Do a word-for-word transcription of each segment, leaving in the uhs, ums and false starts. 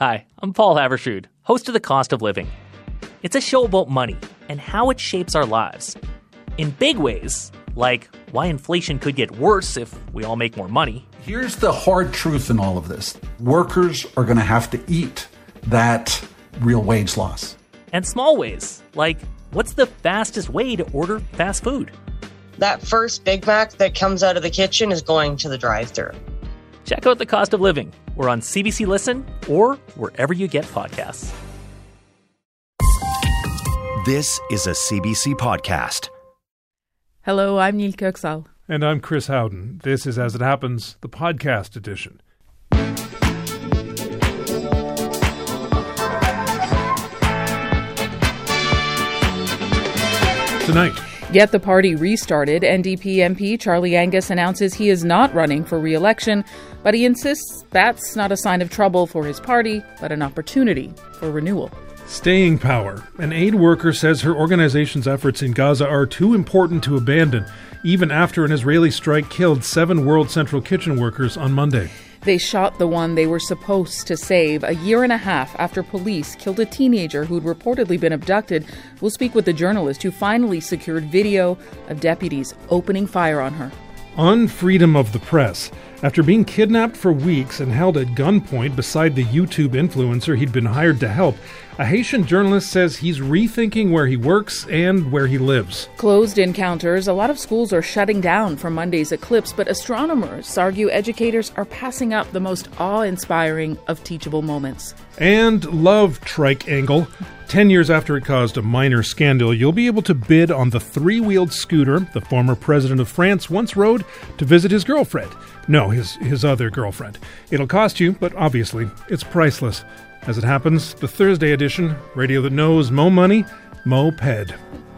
Hi, I'm Paul Havershood, host of The Cost of Living. It's a show about money and how it shapes our lives. In big ways, like why inflation could get worse if we all make more money. Here's the hard truth in all of this. Workers are going to have to eat that real wage loss. And small ways, like what's the fastest way to order fast food? That first Big Mac that comes out of the kitchen is going to the drive-thru. Check out The Cost of Living. We're on C B C Listen or wherever you get podcasts. This is a C B C podcast. Hello, I'm Neil Kirksall. And I'm Chris Howden. This is As It Happens, the podcast edition. Tonight. Yet the party restarted. N D P M P Charlie Angus announces he is not running for re-election, but he insists that's not a sign of trouble for his party, but an opportunity for renewal. Staying power. An aid worker says her organization's efforts in Gaza are too important to abandon, even after an Israeli strike killed seven World Central Kitchen workers on Monday. They shot the one they were supposed to save a year and a half after police killed a teenager who'd reportedly been abducted. We'll speak with the journalist who finally secured video of deputies opening fire on her. On freedom of the press. After being kidnapped for weeks and held at gunpoint beside the YouTube influencer he'd been hired to help, a Haitian journalist says he's rethinking where he works and where he lives. Closed encounters. A lot of schools are shutting down from Monday's eclipse, but astronomers argue educators are passing up the most awe-inspiring of teachable moments. And love trike angle. Ten years after it caused a minor scandal, you'll be able to bid on the three-wheeled scooter the former president of France once rode to visit his girlfriend. No, his, his other girlfriend. It'll cost you, but obviously, it's priceless. As it happens, the Thursday edition, radio that knows mo money, mo ped.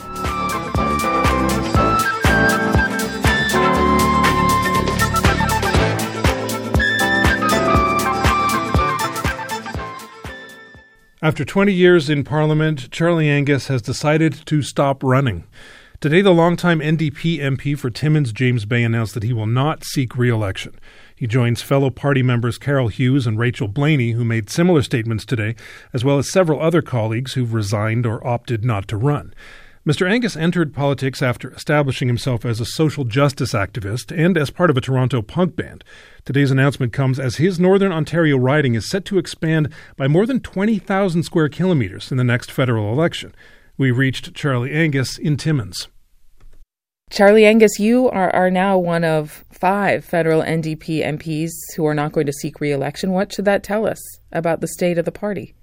After twenty years in Parliament, Charlie Angus has decided to stop running. Today, the longtime N D P M P for Timmins, James Bay, announced that he will not seek re-election. He joins fellow party members Carol Hughes and Rachel Blaney, who made similar statements today, as well as several other colleagues who've resigned or opted not to run. Mister Angus entered politics after establishing himself as a social justice activist and as part of a Toronto punk band. Today's announcement comes as his Northern Ontario riding is set to expand by more than twenty thousand square kilometres in the next federal election. We reached Charlie Angus in Timmins. Charlie Angus, you are, are now one of five federal N D P M Ps who are not going to seek re-election. What should that tell us about the state of the party?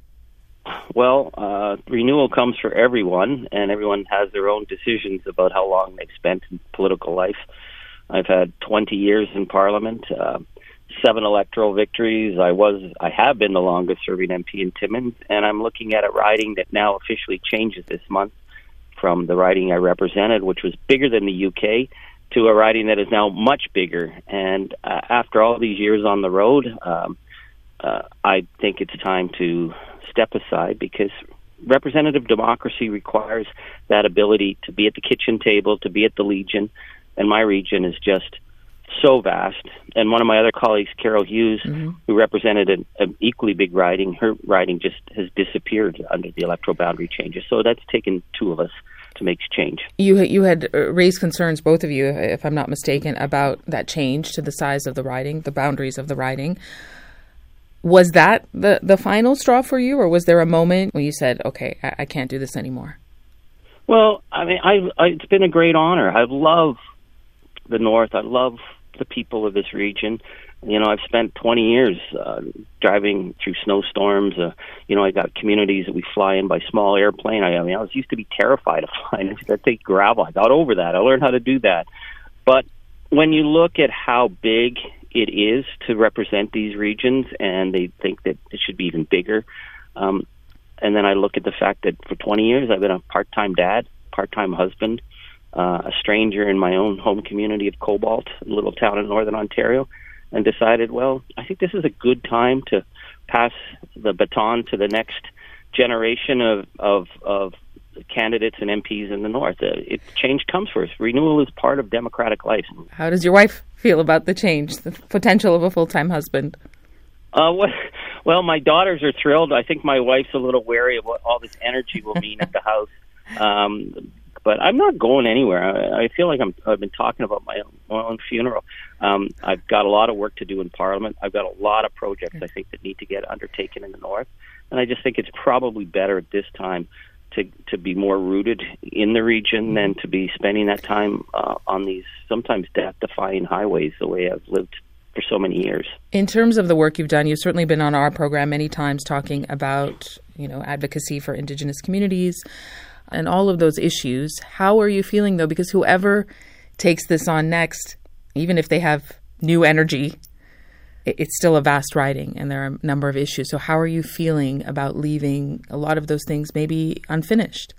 Well, uh, renewal comes for everyone, and everyone has their own decisions about how long they've spent in political life. I've had twenty years in Parliament, uh, seven electoral victories. I was, I have been the longest-serving M P in Timmins, and I'm looking at a riding that now officially changes this month from the riding I represented, which was bigger than the U K, to a riding that is now much bigger. And uh, after all these years on the road, um, uh, I think it's time to step aside, because representative democracy requires that ability to be at the kitchen table, to be at the Legion, and my region is just so vast. And one of my other colleagues, Carol Hughes, mm-hmm. who represented an, an equally big riding, her riding just has disappeared under the electoral boundary changes. So that's taken two of us to make change. You you had raised concerns, both of you, if I'm not mistaken, about that change to the size of the riding, the boundaries of the riding. Was that the, the final straw for you, or was there a moment when you said, okay, I, I can't do this anymore? Well, I mean, I, I it's been a great honor. I love the North. I love the people of this region. You know, I've spent twenty years uh, driving through snowstorms. Uh, you know, I got communities that we fly in by small airplane. I, I mean, I was used to be terrified of flying. I take gravel. I got over that. I learned how to do that. But when you look at how big it is to represent these regions, and they think that it should be even bigger, um, and then I look at the fact that for twenty years I've been a part-time dad, part-time husband, uh, a stranger in my own home community of Cobalt, a little town in Northern Ontario, and decided, well, I think this is a good time to pass the baton to the next generation of of, of candidates and M Ps in the North. Uh, it, change comes first. Renewal is part of democratic life. How does your wife feel about the change, the potential of a full-time husband? Uh, what, Well, my daughters are thrilled. I think my wife's a little wary of what all this energy will mean at the house. Um, but I'm not going anywhere. I, I feel like I'm, I've been talking about my own, my own funeral. Um, I've got a lot of work to do in Parliament. I've got a lot of projects I think that need to get undertaken in the North. And I just think it's probably better at this time to to be more rooted in the region than to be spending that time uh, on these sometimes death-defying highways the way I've lived for so many years. In terms of the work you've done, you've certainly been on our program many times talking about, you know, advocacy for Indigenous communities and all of those issues. How are you feeling, though? Because whoever takes this on next, even if they have new energy, it's still a vast riding and there are a number of issues. So how are you feeling about leaving a lot of those things maybe unfinished?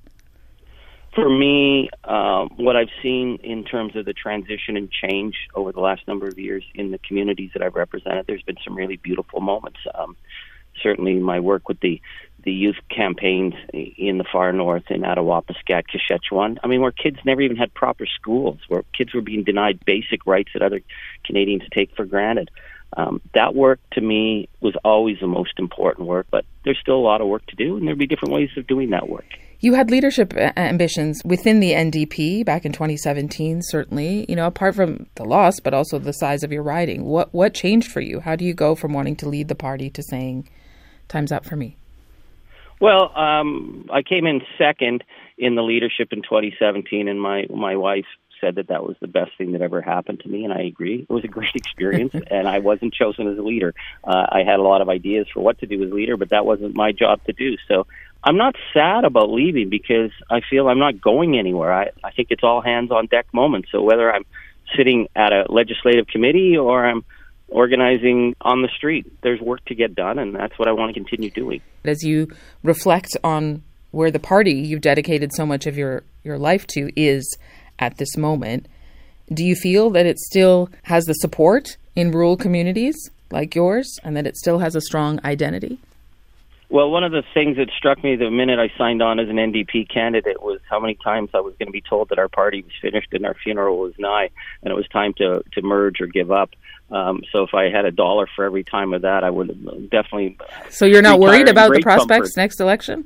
For me, uh, what I've seen in terms of the transition and change over the last number of years in the communities that I've represented, there's been some really beautiful moments. Um, certainly my work with the, the youth campaigns in the far north, in Attawapiskat, Kashechewan, I mean, where kids never even had proper schools, where kids were being denied basic rights that other Canadians take for granted. Um, that work, to me, was always the most important work, but there's still a lot of work to do, and there'll be different ways of doing that work. You had leadership ambitions within the N D P back in twenty seventeen, certainly, you know, apart from the loss, but also the size of your riding. What what changed for you? How do you go from wanting to lead the party to saying, time's up for me? Well, um, I came in second in the leadership in twenty seventeen, and my, my wife said that that was the best thing that ever happened to me, and I agree. It was a great experience, and I wasn't chosen as a leader. Uh, I had a lot of ideas for what to do as leader, but that wasn't my job to do. So I'm not sad about leaving because I feel I'm not going anywhere. I, I think it's all hands-on-deck moments. So whether I'm sitting at a legislative committee or I'm organizing on the street, there's work to get done, and that's what I want to continue doing. As you reflect on where the party you've dedicated so much of your, your life to is at this moment, do you feel that it still has the support in rural communities like yours and that it still has a strong identity? Well, one of the things that struck me the minute I signed on as an N D P candidate was how many times I was going to be told that our party was finished and our funeral was nigh and it was time to, to merge or give up. Um, so if I had a dollar for every time of that, I would definitely... So you're not worried about the prospects comfort. Next election?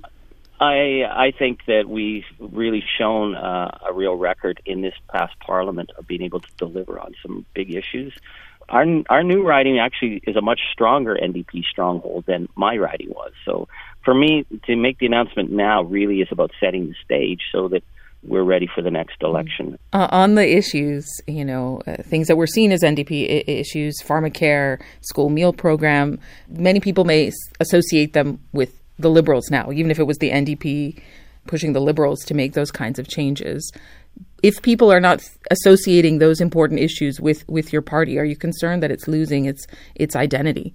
I I think that we've really shown uh, a real record in this past Parliament of being able to deliver on some big issues. Our our new riding actually is a much stronger N D P stronghold than my riding was. So for me, to make the announcement now really is about setting the stage so that we're ready for the next election. Uh, on the issues, you know, uh, things that we're seen as N D P I- issues, pharmacare, school meal program, many people may associate them with the Liberals now, even if it was the N D P pushing the Liberals to make those kinds of changes. If people are not associating those important issues with, with your party, are you concerned that it's losing its its identity?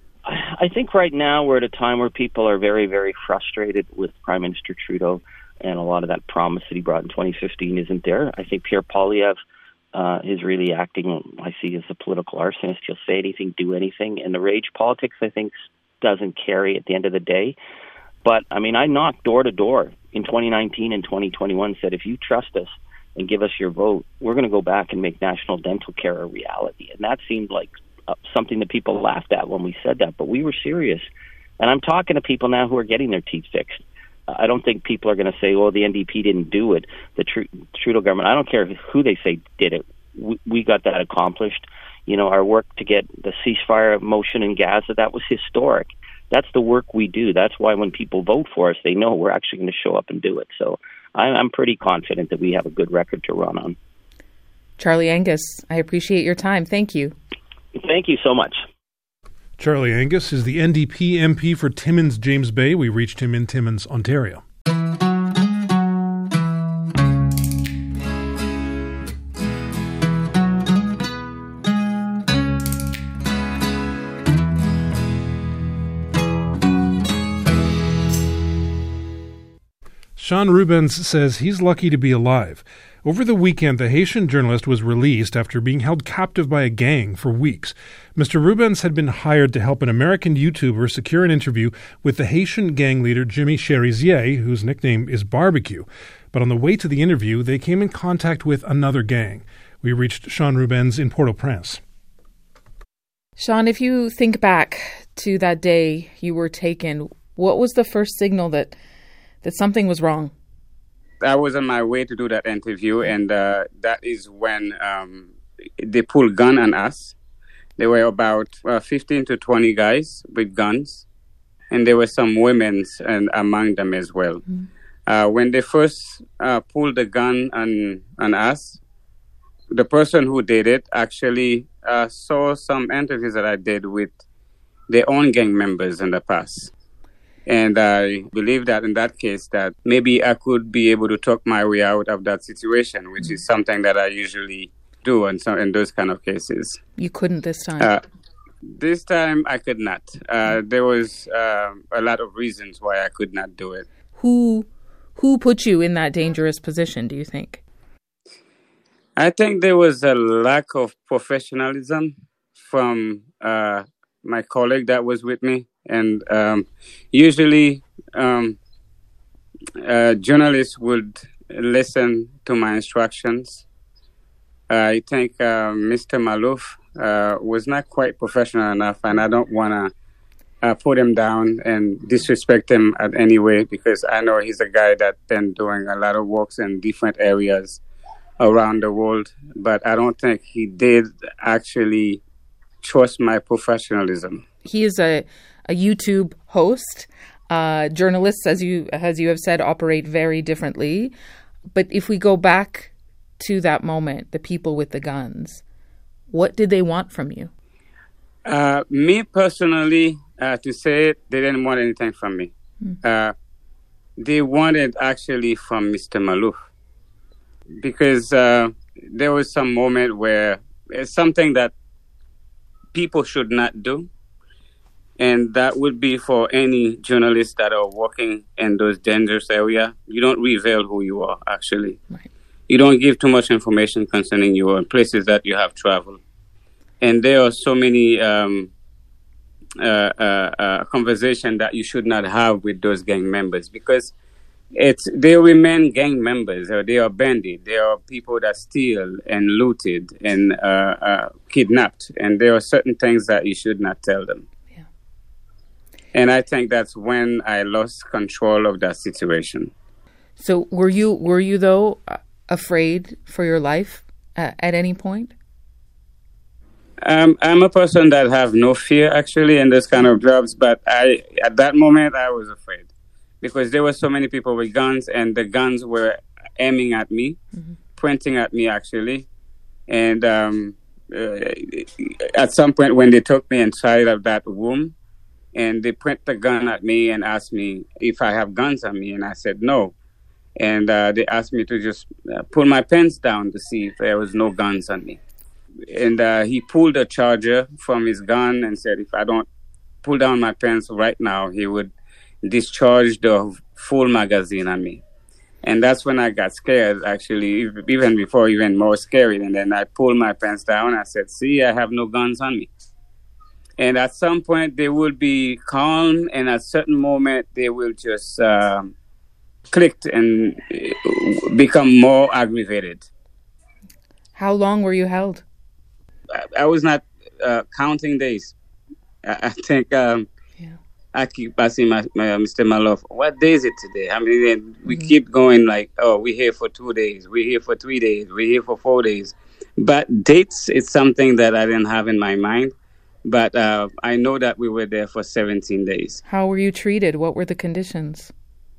I think right now we're at a time where people are very, very frustrated with Prime Minister Trudeau, and a lot of that promise that he brought in twenty fifteen isn't there. I think Pierre Poilievre uh, is really acting, I see, as a political arsonist. He'll say anything, do anything, and the rage politics, I think, doesn't carry at the end of the day. But, I mean, I knocked door to door in twenty nineteen and twenty twenty-one, said, if you trust us and give us your vote, we're going to go back and make national dental care a reality. And that seemed like uh, something that people laughed at when we said that, but we were serious. And I'm talking to people now who are getting their teeth fixed. Uh, I don't think people are going to say, well, the N D P didn't do it, the Tr- Trudeau government. I don't care who they say did it. We, we got that accomplished. You know, our work to get the ceasefire motion in Gaza, that was historic. That's the work we do. That's why when people vote for us, they know we're actually going to show up and do it. So I'm pretty confident that we have a good record to run on. Charlie Angus, I appreciate your time. Thank you. Thank you so much. Charlie Angus is the N D P M P for Timmins James Bay. We reached him in Timmins, Ontario. Sean Rubens says he's lucky to be alive. Over the weekend, the Haitian journalist was released after being held captive by a gang for weeks. Mister Rubens had been hired to help an American YouTuber secure an interview with the Haitian gang leader Jimmy Cherizier, whose nickname is Barbecue. But on the way to the interview, they came in contact with another gang. We reached Sean Rubens in Port-au-Prince. Sean, if you think back to that day you were taken, what was the first signal that that something was wrong? I was on my way to do that interview, and uh, that is when um, they pulled gun on us. There were about uh, fifteen to twenty guys with guns, and there were some women and among them as well. Mm-hmm. Uh, when they first uh, pulled the gun on, on us, the person who did it actually uh, saw some interviews that I did with their own gang members in the past. And I believe that in that case that maybe I could be able to talk my way out of that situation, which is something that I usually do in, some, in those kind of cases. You couldn't this time? Uh, this time I could not. Uh, there was uh, a lot of reasons why I could not do it. Who, who put you in that dangerous position, do you think? I think there was a lack of professionalism from uh, my colleague that was with me. And um, usually um, uh, journalists would listen to my instructions. Uh, I think uh, Mister Malouf uh, was not quite professional enough, and I don't want to uh, put him down and disrespect him at any way, because I know he's a guy that's been doing a lot of works in different areas around the world, but I don't think he did actually trust my professionalism. He is a, a YouTube host. Uh, journalists, as you as you have said, operate very differently. But if we go back to that moment, the people with the guns, what did they want from you? Uh, me personally, uh, to say it, they didn't want anything from me. Mm. Uh, they wanted actually from Mister Malouf, because uh, there was some moment where it's something that people should not do. And that would be for any journalists that are working in those dangerous areas. You don't reveal who you are, actually. Right. You don't give too much information concerning your places that you have traveled. And there are so many um, uh, uh, uh, conversations that you should not have with those gang members, because it's they remain gang members, or they are bandits. They are people that steal and looted and uh, uh, kidnapped. And there are certain things that you should not tell them. And I think that's when I lost control of that situation. So were you, were you though, afraid for your life uh, at any point? Um, I'm a person that have no fear, actually, in this kind of jobs. But I, at that moment, I was afraid, because there were so many people with guns, and the guns were aiming at me, mm-hmm. pointing at me, actually. And um, uh, at some point when they took me inside of that room, and they point the gun at me and asked me if I have guns on me. And I said no. And uh, they asked me to just uh, pull my pants down to see if there was no guns on me. And uh, he pulled a charger from his gun and said if I don't pull down my pants right now, he would discharge the full magazine on me. And that's when I got scared, actually, even before, even more scary. And then I pulled my pants down. I said, see, I have no guns on me. And at some point, they will be calm, and at a certain moment, they will just uh, click and become more aggravated. How long were you held? I, I was not uh, counting days. I, I think um, yeah. I keep asking my, my Mister Malouf, what day is it today? I mean, we mm-hmm. keep going like, oh, we're here for two days, we're here for three days, we're here for four days. But dates is something that I didn't have in my mind. But uh, I know that we were there for seventeen days. How were you treated? What were the conditions?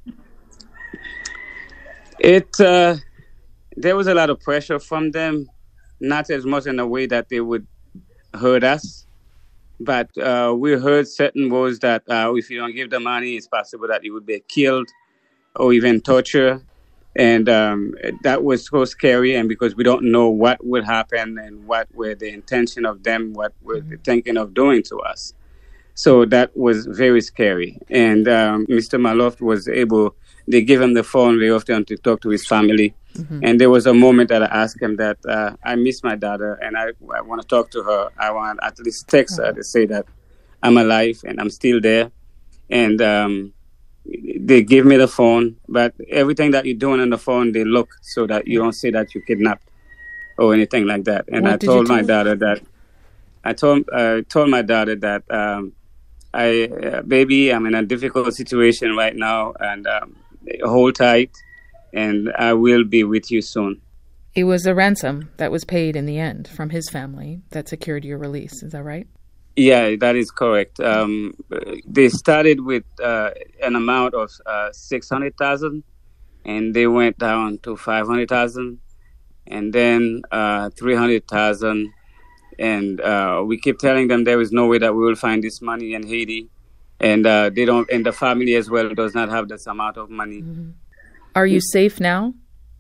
It uh, there was a lot of pressure from them, not as much in a way that they would hurt us. But uh, we heard certain words that uh, if you don't give the money, it's possible that you would be killed or even tortured. And um, that was so scary, and because we don't know what would happen and what were the intention of them, what were they thinking of doing to us. So that was very scary. And um, Mister Malouf was able, they gave him the phone very often to talk to his family. Mm-hmm. And there was a moment that I asked him that uh, I miss my daughter, and I, I want to talk to her. I want at least text her to say that I'm alive and I'm still there. And um, they give me the phone, but everything that you're doing on the phone, they look so that you don't say that you kidnapped or anything like that. And what I told my daughter that I told uh, told my daughter that um, I, uh, baby, I'm in a difficult situation right now, and um, hold tight, and I will be with you soon. It was a ransom that was paid in the end from his family that secured your release. Is that right? Yeah, that is correct. Um, they started with uh, an amount of uh, six hundred thousand, and they went down to five hundred thousand, and then uh, three hundred thousand. And uh, we keep telling them there is no way that we will find this money in Haiti, and uh, they don't. And the family as well does not have this amount of money. Mm-hmm. Are you safe now?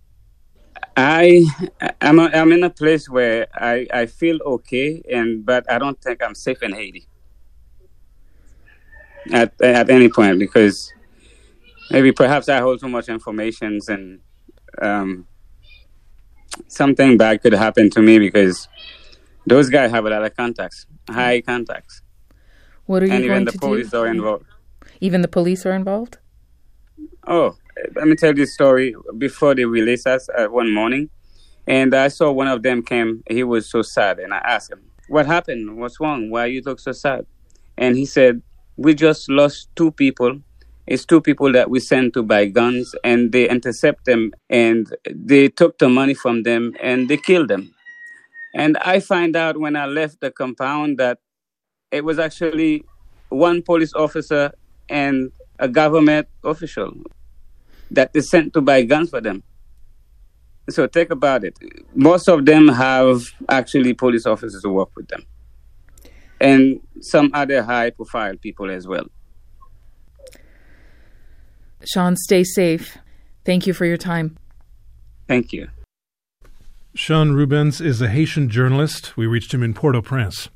I I'm a, I'm in a place where I, I feel okay, and but I don't think I'm safe in Haiti at at any point, because maybe perhaps I hold too much information, and um, something bad could happen to me, because those guys have a lot of contacts, high contacts. What are you and going even the to police do? are involved. Even the police are involved? Oh, let me tell you this story. Before they released us uh, one morning, and I saw one of them came. He was so sad, and I asked him, "What happened? What's wrong? Why you look so sad?" And he said, "We just lost two people. It's two people that we sent to buy guns, and they intercept them, and they took the money from them, and they killed them." And I find out when I left the compound that it was actually one police officer and a government official that they sent to buy guns for them. So think about it. Most of them have actually police officers who work with them, and some other high-profile people as well. Sean, stay safe. Thank you for your time. Thank you. Sean Rubens is a Haitian journalist. We reached him in Port-au-Prince.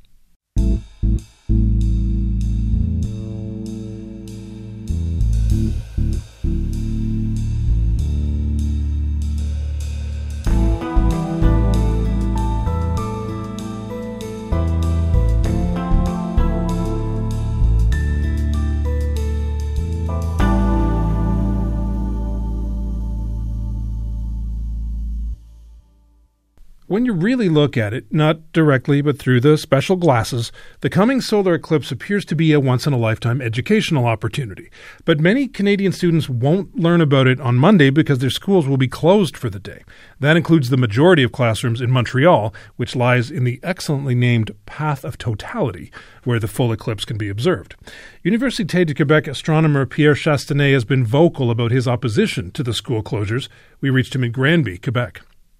When you really look at it, not directly but through the special glasses, the coming solar eclipse appears to be a once-in-a-lifetime educational opportunity. But many Canadian students won't learn about it on Monday because their schools will be closed for the day. That includes the majority of classrooms in Montreal, which lies in the excellently named Path of Totality, where the full eclipse can be observed. Université de Quebec astronomer Pierre Chastanet has been vocal about his opposition to the school closures. We reached him in Granby, Quebec.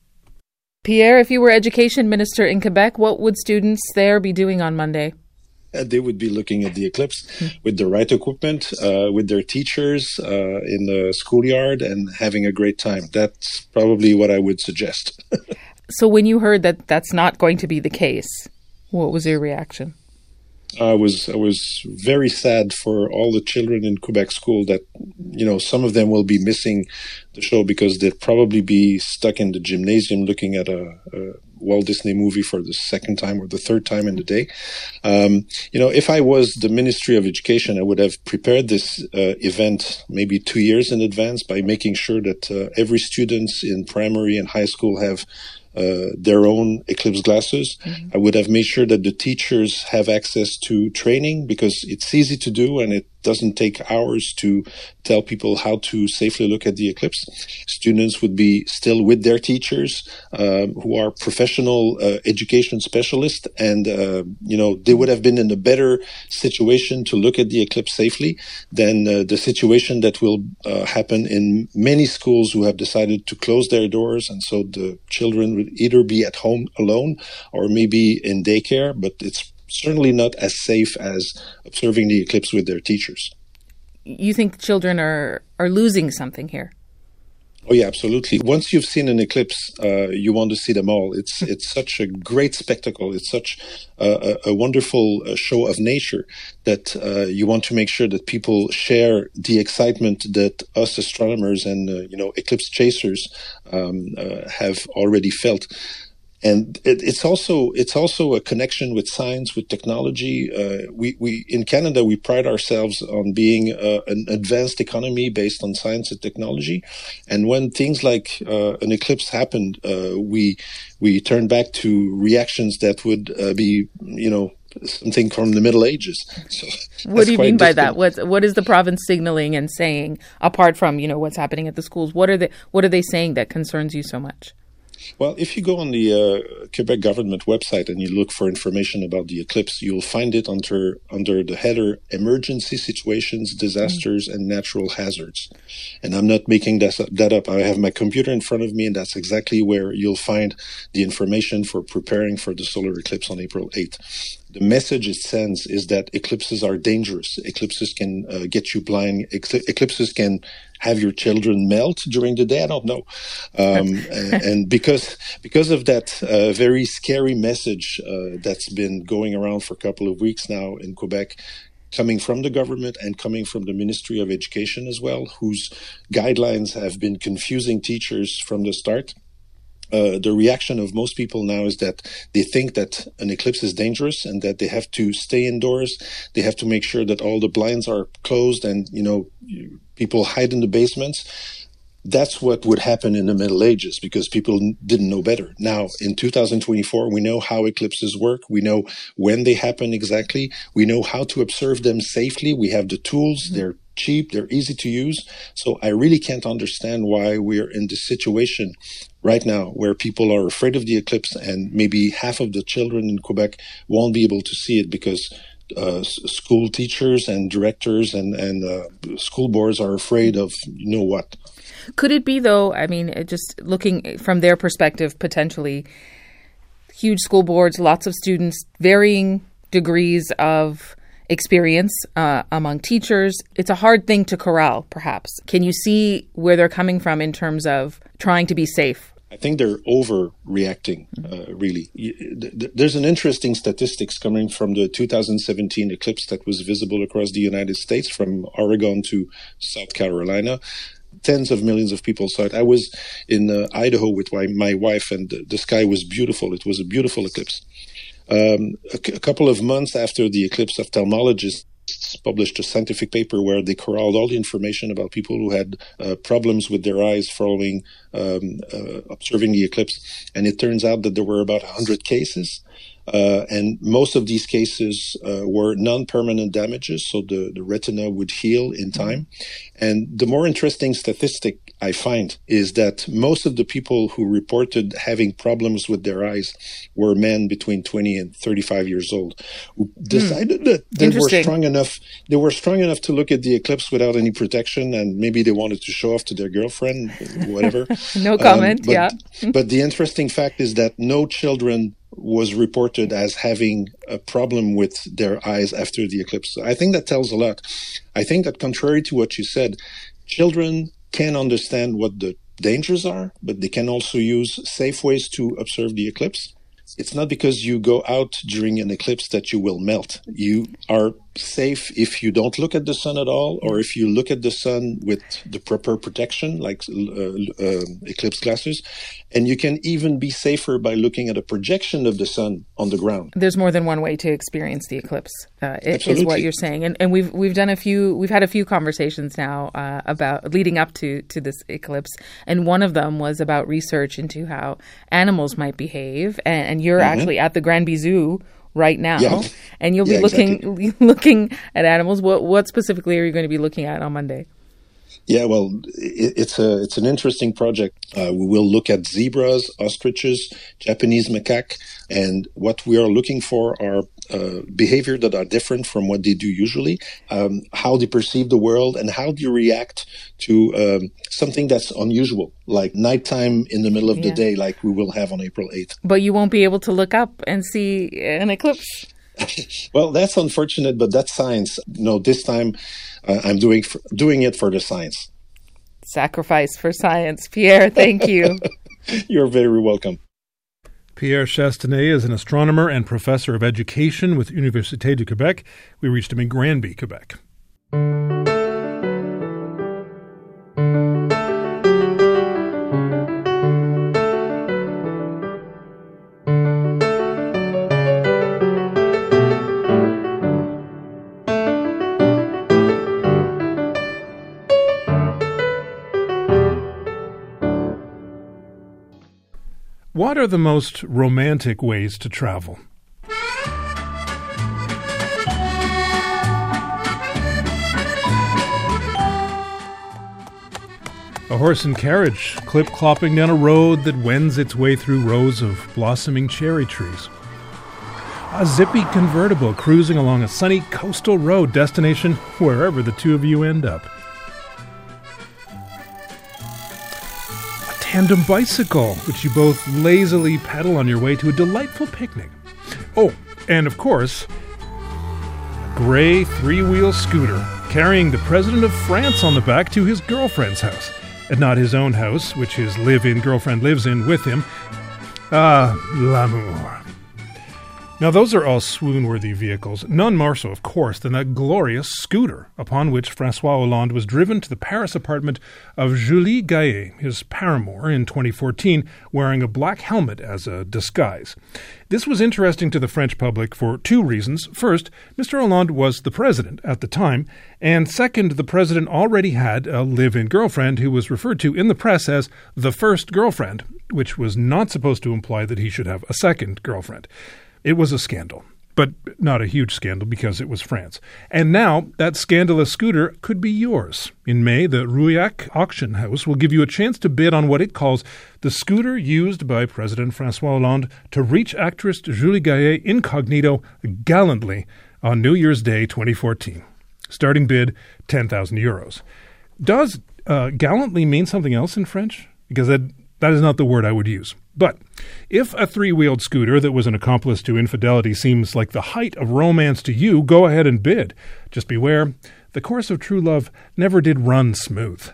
Pierre, if you were education minister in Quebec, what would students there be doing on Monday? Uh, they would be looking at the eclipse with the right equipment, uh, with their teachers uh, in the schoolyard, and having a great time. That's probably what I would suggest. So when you heard that that's not going to be the case, what was your reaction? I was I was very sad for all the children in Quebec school that, you know, some of them will be missing the show because they'd probably be stuck in the gymnasium looking at a, a Walt Disney movie for the second time or the third time in the day. Um, you know, if I was the Ministry of Education, I would have prepared this uh, event maybe two years in advance by making sure that uh, every student in primary and high school have Uh, their own eclipse glasses. Mm-hmm. I would have made sure that the teachers have access to training, because it's easy to do and it doesn't take hours to tell people how to safely look at the eclipse. Students would be still with their teachers um, who are professional uh, education specialists, and uh, you know, they would have been in a better situation to look at the eclipse safely than uh, the situation that will uh, happen in many schools who have decided to close their doors, and so the children would either be at home alone or maybe in daycare, but it's certainly not as safe as observing the eclipse with their teachers. You think children are, are losing something here? Oh, yeah, absolutely. Once you've seen an eclipse, uh, you want to see them all. It's it's such a great spectacle. It's such a, a wonderful show of nature that uh, you want to make sure that people share the excitement that us astronomers and, uh, you know, eclipse chasers um, uh, have already felt. And it, it's also it's also a connection with science, with technology. Uh, we we in Canada we pride ourselves on being uh, an advanced economy based on science and technology. And when things like uh, an eclipse happened, uh, we we turned back to reactions that would uh, be you know something from the Middle Ages. So what do you mean by distant. that? What what is the province signaling and saying, apart from, you know, what's happening at the schools? What are they what are they saying that concerns you so much? Well, if you go on the uh, Quebec government website and you look for information about the eclipse, you'll find it under under the header Emergency Situations, Disasters, mm-hmm. and Natural Hazards. And I'm not making that, that up. I have my computer in front of me, and that's exactly where you'll find the information for preparing for the solar eclipse on April eighth. The message it sends is that eclipses are dangerous. Eclipses can uh, get you blind. Ecl- eclipses can have your children melt during the day. I don't know. Um, and, and because because of that uh, very scary message uh, that's been going around for a couple of weeks now in Quebec, coming from the government and coming from the Ministry of Education as well, whose guidelines have been confusing teachers from the start. Uh, the reaction of most people now is that they think that an eclipse is dangerous and that they have to stay indoors. They have to make sure that all the blinds are closed and, you know, people hide in the basements. That's what would happen in the Middle Ages because people n- didn't know better. Now, in two thousand twenty-four, we know how eclipses work. We know when they happen exactly. We know how to observe them safely. We have the tools. Mm-hmm. They're cheap. They're easy to use. So I really can't understand why we're in this situation right now where people are afraid of the eclipse and maybe half of the children in Quebec won't be able to see it because uh, s- school teachers and directors and, and uh, school boards are afraid of you know what. Could it be, though, I mean, just looking from their perspective, potentially, huge school boards, lots of students, varying degrees of experience uh, among teachers. It's a hard thing to corral, perhaps. Can you see where they're coming from in terms of trying to be safe? I think they're overreacting, uh, really. There's an interesting statistics coming from the two thousand seventeen eclipse that was visible across the United States from Oregon to South Carolina. Tens of millions of people saw it. I was in uh, Idaho with my, my wife, and the, the sky was beautiful. It was a beautiful eclipse. Um, a, c- a couple of months after the eclipse, ophthalmologists published a scientific paper where they corralled all the information about people who had uh, problems with their eyes following um, uh, observing the eclipse. And it turns out that there were about one hundred cases. Uh, and most of these cases uh, were non-permanent damages, so the, the retina would heal in time. And the more interesting statistic I find is that most of the people who reported having problems with their eyes were men between twenty and thirty-five years old, who decided mm. that they were strong enough. They were strong enough to look at the eclipse without any protection, and maybe they wanted to show off to their girlfriend, whatever. No comment. Um, but, yeah. But the interesting fact is that no children was reported as having a problem with their eyes after the eclipse. I think that tells a lot. I think that contrary to what you said, children can understand what the dangers are, but they can also use safe ways to observe the eclipse. It's not because you go out during an eclipse that you will melt. You are safe if you don't look at the sun at all, or if you look at the sun with the proper protection, like uh, uh, eclipse glasses. And you can even be safer by looking at a projection of the sun on the ground. There's more than one way to experience the eclipse, uh, is what you're saying. And and we've we've done a few, we've had a few conversations now uh, about leading up to, to this eclipse. And one of them was about research into how animals might behave. And, and you're mm-hmm. actually at the Granby Zoo right now, yeah. and you'll be yeah, looking exactly. looking at animals. What what specifically are you going to be looking at on Monday? Yeah, well, it, it's a it's an interesting project. Uh, we will look at zebras, ostriches, Japanese macaque, and what we are looking for are uh, behavior that are different from what they do usually, um, how they perceive the world, and how they react to um, something that's unusual, like nighttime in the middle of yeah. the day, like we will have on April eighth. But you won't be able to look up and see an eclipse. Well, that's unfortunate, but that's science. No, this time uh, I'm doing for, doing it for the science. Sacrifice for science. Pierre, thank you. You're very welcome. Pierre Chastanet is an astronomer and professor of education with Université du Québec. We reached him in Granby, Quebec. What are the most romantic ways to travel? A horse and carriage clip-clopping down a road that wends its way through rows of blossoming cherry trees. A zippy convertible cruising along a sunny coastal road, destination wherever the two of you end up. A tandem bicycle, which you both lazily pedal on your way to a delightful picnic. Oh, and of course, a gray three-wheel scooter carrying the President of France on the back to his girlfriend's house. And not his own house, which his live-in girlfriend lives in with him. Ah, l'amour. Now, those are all swoon-worthy vehicles, none more so, of course, than that glorious scooter upon which François Hollande was driven to the Paris apartment of Julie Gaillet, his paramour, in twenty fourteen, wearing a black helmet as a disguise. This was interesting to the French public for two reasons. First, Mister Hollande was the president at the time, and second, the president already had a live-in girlfriend who was referred to in the press as the first girlfriend, which was not supposed to imply that he should have a second girlfriend. It was a scandal, but not a huge scandal because it was France. And now that scandalous scooter could be yours. In May, the Rouillac Auction House will give you a chance to bid on what it calls the scooter used by President François Hollande to reach actress Julie Gaillet incognito gallantly on New Year's Day twenty fourteen. Starting bid, ten thousand euros. Does uh, gallantly mean something else in French? Because that, that is not the word I would use. But if a three-wheeled scooter that was an accomplice to infidelity seems like the height of romance to you, go ahead and bid. Just beware, the course of true love never did run smooth.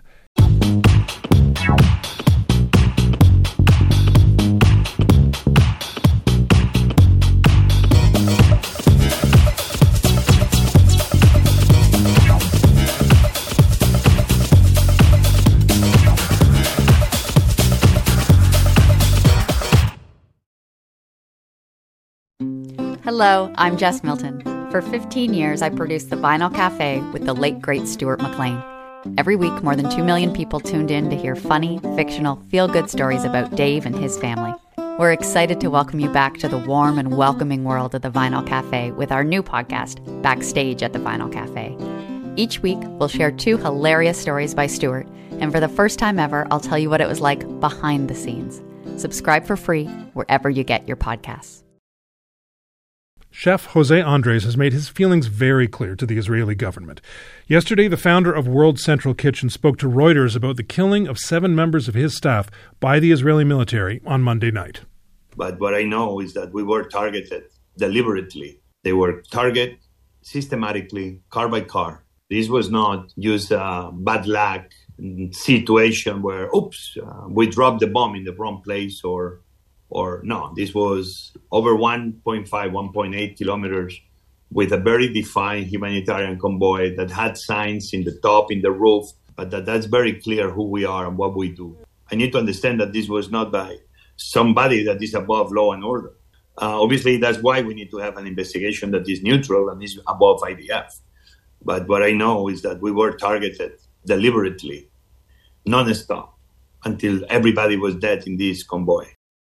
Hello, I'm Jess Milton. For fifteen years, I produced The Vinyl Cafe with the late, great Stuart McLean. Every week, more than two million people tuned in to hear funny, fictional, feel-good stories about Dave and his family. We're excited to welcome you back to the warm and welcoming world of The Vinyl Cafe with our new podcast, Backstage at The Vinyl Cafe. Each week, we'll share two hilarious stories by Stuart, and for the first time ever, I'll tell you what it was like behind the scenes. Subscribe for free wherever you get your podcasts. Chef Jose Andres has made his feelings very clear to the Israeli government. Yesterday, the founder of World Central Kitchen spoke to Reuters about the killing of seven members of his staff by the Israeli military on Monday night. But what I know is that we were targeted deliberately. They were targeted systematically, car by car. This was not just a bad luck situation where, oops, uh, we dropped the bomb in the wrong place or... Or no, this was over one point five, one point eight kilometers with a very defined humanitarian convoy that had signs in the top, in the roof, but that, that's very clear who we are and what we do. I need to understand that this was not by somebody that is above law and order. Uh, obviously, that's why we need to have an investigation that is neutral and is above I D F. But what I know is that we were targeted deliberately, non-stop, until everybody was dead in this convoy.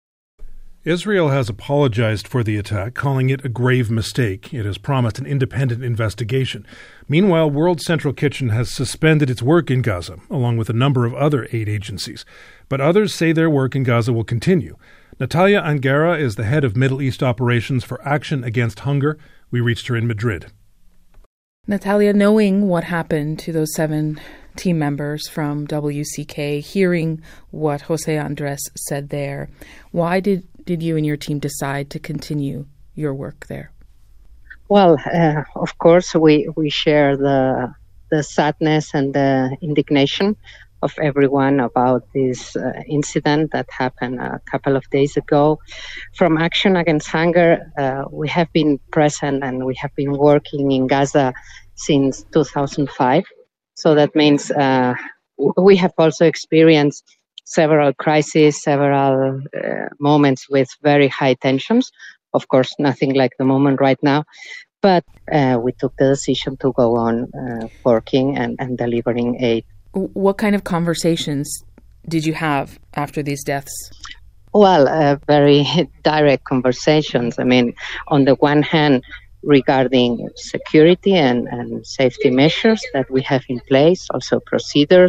Israel has apologized for the attack, calling it a grave mistake. It has promised an independent investigation. Meanwhile, World Central Kitchen has suspended its work in Gaza, along with a number of other aid agencies. But others say their work in Gaza will continue. Natalia Angara is the head of Middle East operations for Action Against Hunger. We reached her in Madrid. Natalia, knowing what happened to those seven team members from W C K, hearing what Jose Andres said there, why did, did you and your team decide to continue your work there? Well, uh, of course, we, we share the the sadness and the indignation of everyone about this uh, incident that happened a couple of days ago. From Action Against Hunger, uh, we have been present and we have been working in Gaza since two thousand five. So that means uh, we have also experienced several crises, several uh, moments with very high tensions. Of course, nothing like the moment right now. But uh, we took the decision to go on uh, working and, and delivering aid. What kind of conversations did you have after these deaths? Well, uh, very direct conversations. I mean, on the one hand, regarding security and, and safety measures that we have in place, also procedures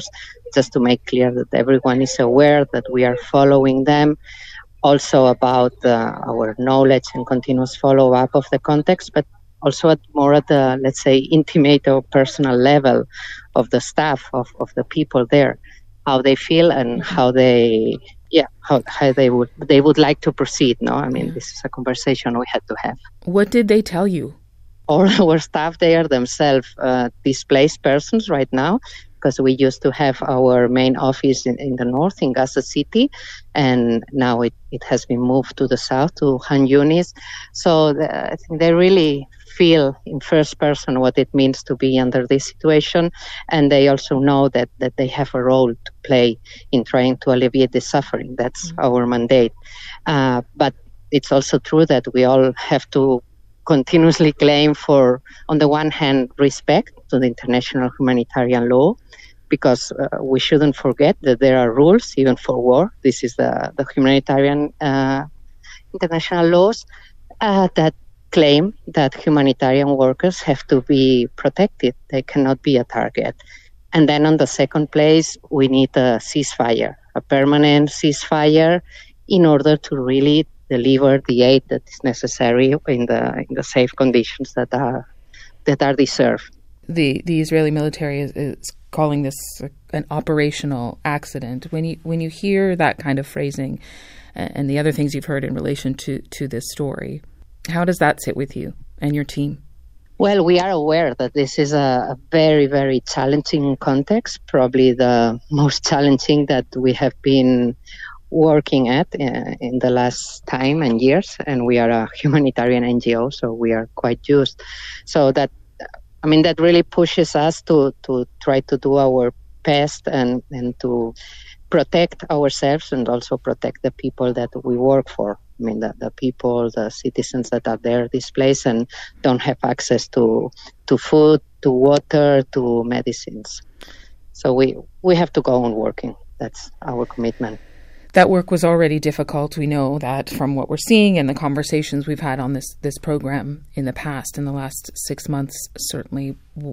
just to make clear that everyone is aware that we are following them. Also about uh, our knowledge and continuous follow-up of the context, but also at more at the, let's say, intimate or personal level of the staff, of, of the people there, how they feel and how they, yeah, how, how they would they would like to proceed. No, I mean, this is a conversation we had to have. What did they tell you? All our staff, they are themselves uh, displaced persons right now, because we used to have our main office in, in the north, in Gaza City, and now it, it has been moved to the south, to Han Yunis. So the, I think they really feel in first person what it means to be under this situation, and they also know that, that they have a role to play in trying to alleviate the suffering. That's mm-hmm. our mandate. Uh, but it's also true that we all have to continuously claim for, on the one hand, respect to the international humanitarian law, because uh, we shouldn't forget that there are rules even for war. This is the, the humanitarian uh, international laws uh, that claim that humanitarian workers have to be protected. They cannot be a target. And then on the second place, we need a ceasefire, a permanent ceasefire, in order to really deliver the aid that is necessary in the in the safe conditions that are that are deserved. The the Israeli military is, is calling this an operational accident. When you when you hear that kind of phrasing, and the other things you've heard in relation to, to this story, how does that sit with you and your team? Well, we are aware that this is a, a very, very challenging context, probably the most challenging that we have been working at uh, in the last time and years, and we are a humanitarian N G O, so we are quite used. So that, I mean, that really pushes us to, to try to do our best and, and to protect ourselves and also protect the people that we work for. I mean, the, the people, the citizens that are there displaced and don't have access to to food, to water, to medicines. So we, we have to go on working. That's our commitment. That work was already difficult. We know that from what we're seeing and the conversations we've had on this, this program in the past, in the last six months, certainly.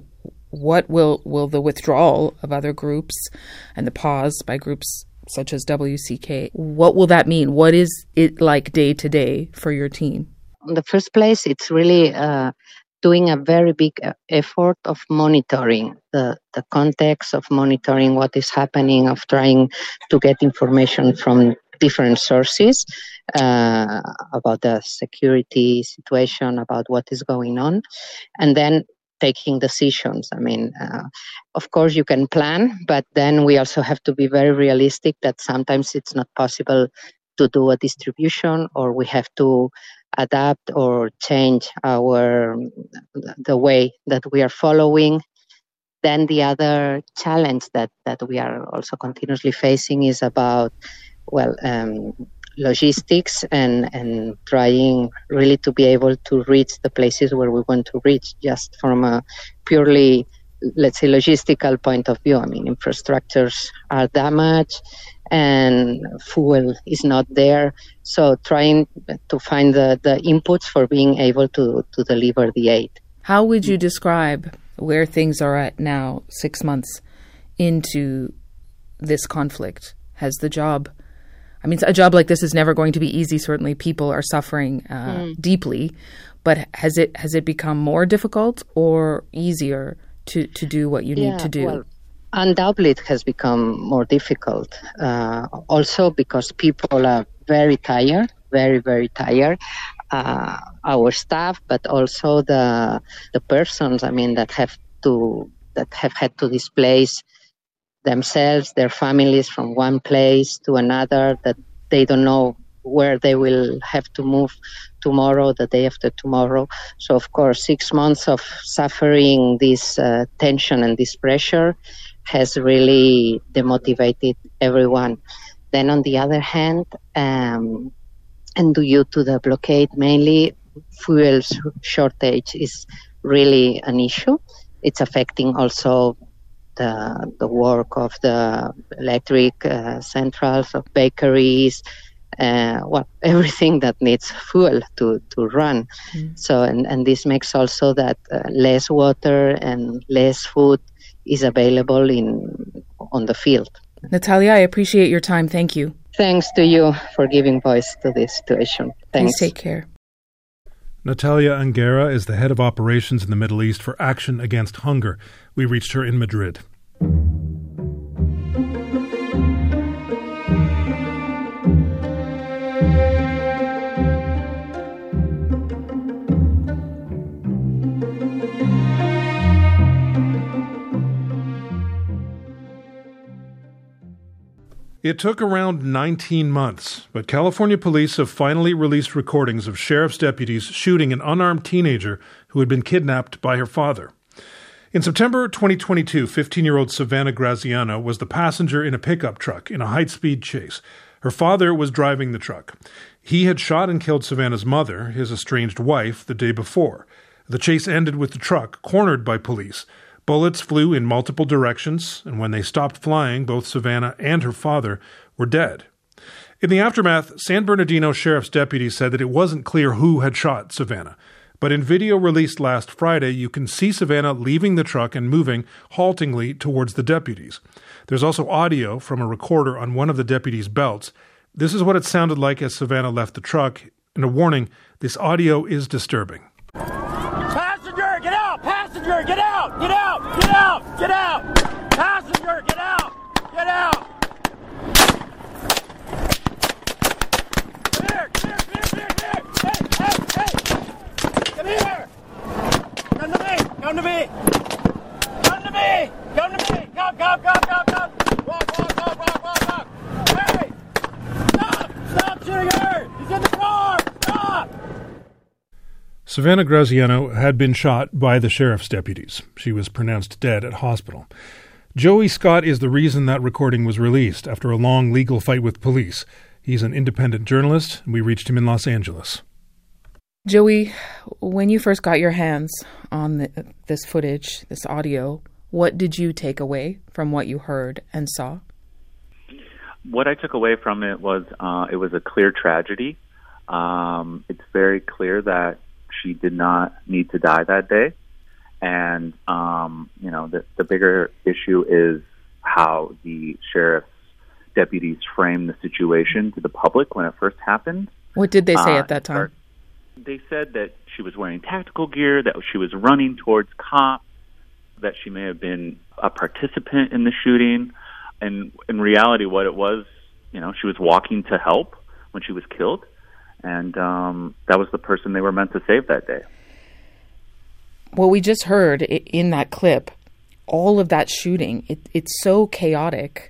What will, will the withdrawal of other groups and the pause by groups such as W C K, what will that mean? What is it like day to day for your team? In the first place, it's really uh, doing a very big effort of monitoring the, the context, of monitoring what is happening, of trying to get information from different sources uh, about the security situation, about what is going on, and then taking decisions. I mean, uh, of course you can plan, but then we also have to be very realistic that sometimes it's not possible to do a distribution, or we have to adapt or change our the way that we are following. Then the other challenge that, that we are also continuously facing is about, well, um, logistics and, and trying really to be able to reach the places where we want to reach, just from a purely, let's say, logistical point of view. I mean, infrastructures are damaged and fuel is not there. So trying to find the, the inputs for being able to, to deliver the aid. How would you describe where things are at now, six months into this conflict? Has the job... I mean, a job like this is never going to be easy. Certainly people are suffering uh, mm. deeply. But has it has it become more difficult or easier to, to do what you yeah, need to do? Well, undoubtedly, it has become more difficult. Uh, also because people are very tired, very, very tired. Uh, our staff, but also the the persons, I mean, that have to that have had to displace themselves, their families from one place to another, that they don't know where they will have to move tomorrow, the day after tomorrow. So, of course, six months of suffering this uh, tension and this pressure has really demotivated everyone. Then, on the other hand, um, and due to the blockade mainly, fuel shortage is really an issue. It's affecting also the the work of the electric uh, centrals, of bakeries, uh, well, everything that needs fuel to, to run. Mm. So, and, and this makes also that uh, less water and less food is available in on the field. Natalia, I appreciate your time. Thank you. Thanks to you for giving voice to this situation. Thanks. Please take care. Natalia Anguera is the head of operations in the Middle East for Action Against Hunger. We reached her in Madrid. It took around nineteen months, but California police have finally released recordings of sheriff's deputies shooting an unarmed teenager who had been kidnapped by her father. In September twenty twenty-two, fifteen-year-old Savannah Graziano was the passenger in a pickup truck in a high-speed chase. Her father was driving the truck. He had shot and killed Savannah's mother, his estranged wife, the day before. The chase ended with the truck cornered by police. Bullets flew in multiple directions, and when they stopped flying, both Savannah and her father were dead. In the aftermath, San Bernardino Sheriff's deputies said that it wasn't clear who had shot Savannah. But in video released last Friday, you can see Savannah leaving the truck and moving haltingly towards the deputies. There's also audio from a recorder on one of the deputies' belts. This is what it sounded like as Savannah left the truck. And a warning, this audio is disturbing. Passenger, get out! Passenger, get out! Get out! Get out! Get out! Passenger, get out! Get out! Come here! Come here! Come here! Come here! Hey! Hey! Hey! Come here! Come to me! Come to me! Come to me! Come to me! Come! Come! Come! Come! Come! Walk! Walk! Walk! Walk! Walk! Walk! Hey! Stop! Stop shooting her! He's in the car! Stop! Savannah Graziano had been shot by the sheriff's deputies. She was pronounced dead at hospital. Joey Scott is the reason that recording was released after a long legal fight with police. He's an independent journalist, and we reached him in Los Angeles. Joey, when you first got your hands on the, this footage, this audio, what did you take away from what you heard and saw? What I took away from it was uh, it was a clear tragedy. Um, it's very clear that she did not need to die that day. And, um, you know, the, the bigger issue is how the sheriff's deputies framed the situation to the public when it first happened. What did they say uh, at that time? They said that she was wearing tactical gear, that she was running towards cops, that she may have been a participant in the shooting. And in reality, what it was, you know, she was walking to help when she was killed. And um, that was the person they were meant to save that day. What we just heard in that clip, all of that shooting, it, it's so chaotic.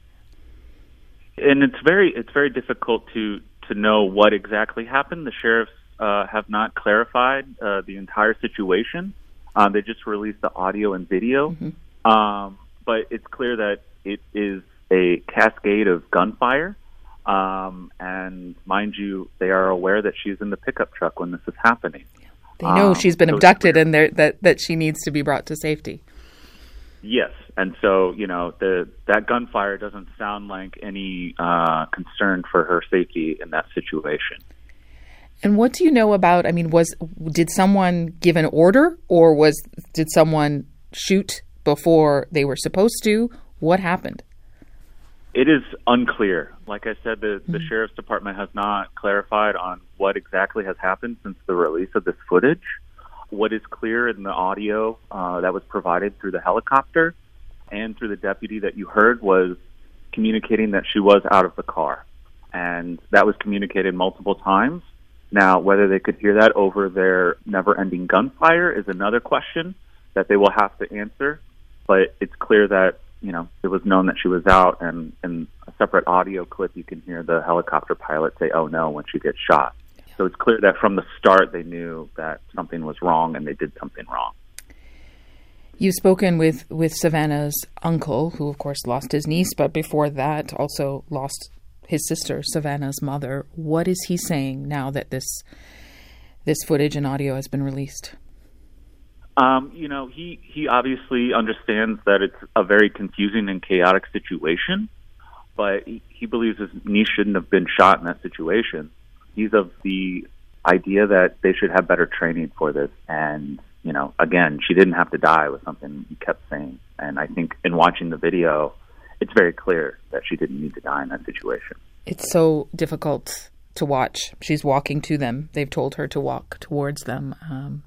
And it's very it's very difficult to, to know what exactly happened. The sheriffs uh, have not clarified uh, the entire situation. Um, they just released the audio and video. Mm-hmm. Um, but it's clear that it is a cascade of gunfire. Um, and mind you, they are aware that she's in the pickup truck when this is happening. They know um, she's been so abducted and that, that she needs to be brought to safety. Yes. And so, you know, the that gunfire doesn't sound like any uh, concern for her safety in that situation. And what do you know about, I mean, was did someone give an order or was did someone shoot before they were supposed to? What happened? It is unclear. Like I said, the, the mm-hmm. Sheriff's Department has not clarified on what exactly has happened since the release of this footage. What is clear in the audio uh, that was provided through the helicopter and through the deputy that you heard was communicating that she was out of the car. And that was communicated multiple times. Now, whether they could hear that over their never-ending gunfire is another question that they will have to answer. But it's clear that, you know, it was known that she was out, and in a separate audio clip, you can hear the helicopter pilot say, "Oh no," when she gets shot. So it's clear that from the start, they knew that something was wrong and they did something wrong. You've spoken with, with Savannah's uncle, who of course lost his niece, but before that also lost his sister, Savannah's mother. What is he saying now that this this footage and audio has been released? Um, you know, he, he obviously understands that it's a very confusing and chaotic situation, but he, he believes his niece shouldn't have been shot in that situation. He's of the idea that they should have better training for this. And, you know, again, she didn't have to die was something he kept saying. And I think in watching the video, it's very clear that she didn't need to die in that situation. It's so difficult to watch. She's walking to them. They've told her to walk towards them. Um,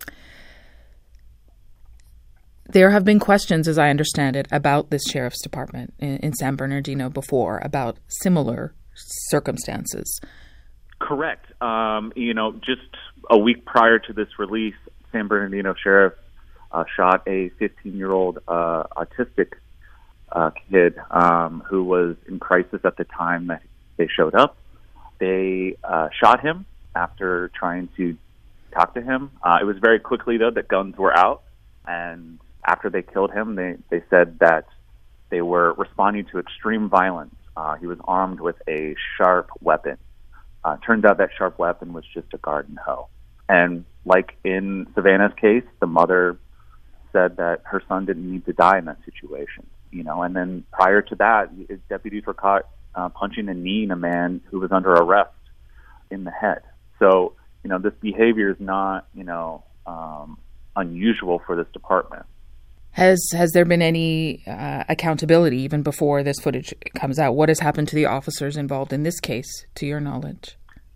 there have been questions, as I understand it, about this sheriff's department in, in San Bernardino before, about similar circumstances. Correct. Um, you know, just a week prior to this release, San Bernardino sheriff uh, shot a fifteen-year-old uh, autistic uh, kid um, who was in crisis at the time that they showed up. They uh, shot him after trying to talk to him. Uh, it was very quickly, though, that guns were out. And after they killed him, they, they said that they were responding to extreme violence. Uh, he was armed with a sharp weapon. Uh, turns out that sharp weapon was just a garden hoe. And like in Savannah's case, the mother said that her son didn't need to die in that situation. You know, and then prior to that, deputies were caught uh, punching and kneeing a man who was under arrest in the head. So, you know, this behavior is not, you know, um, unusual for this department. Has has there been any uh, accountability even before this footage comes out? What has happened to the officers involved in this case, to your knowledge?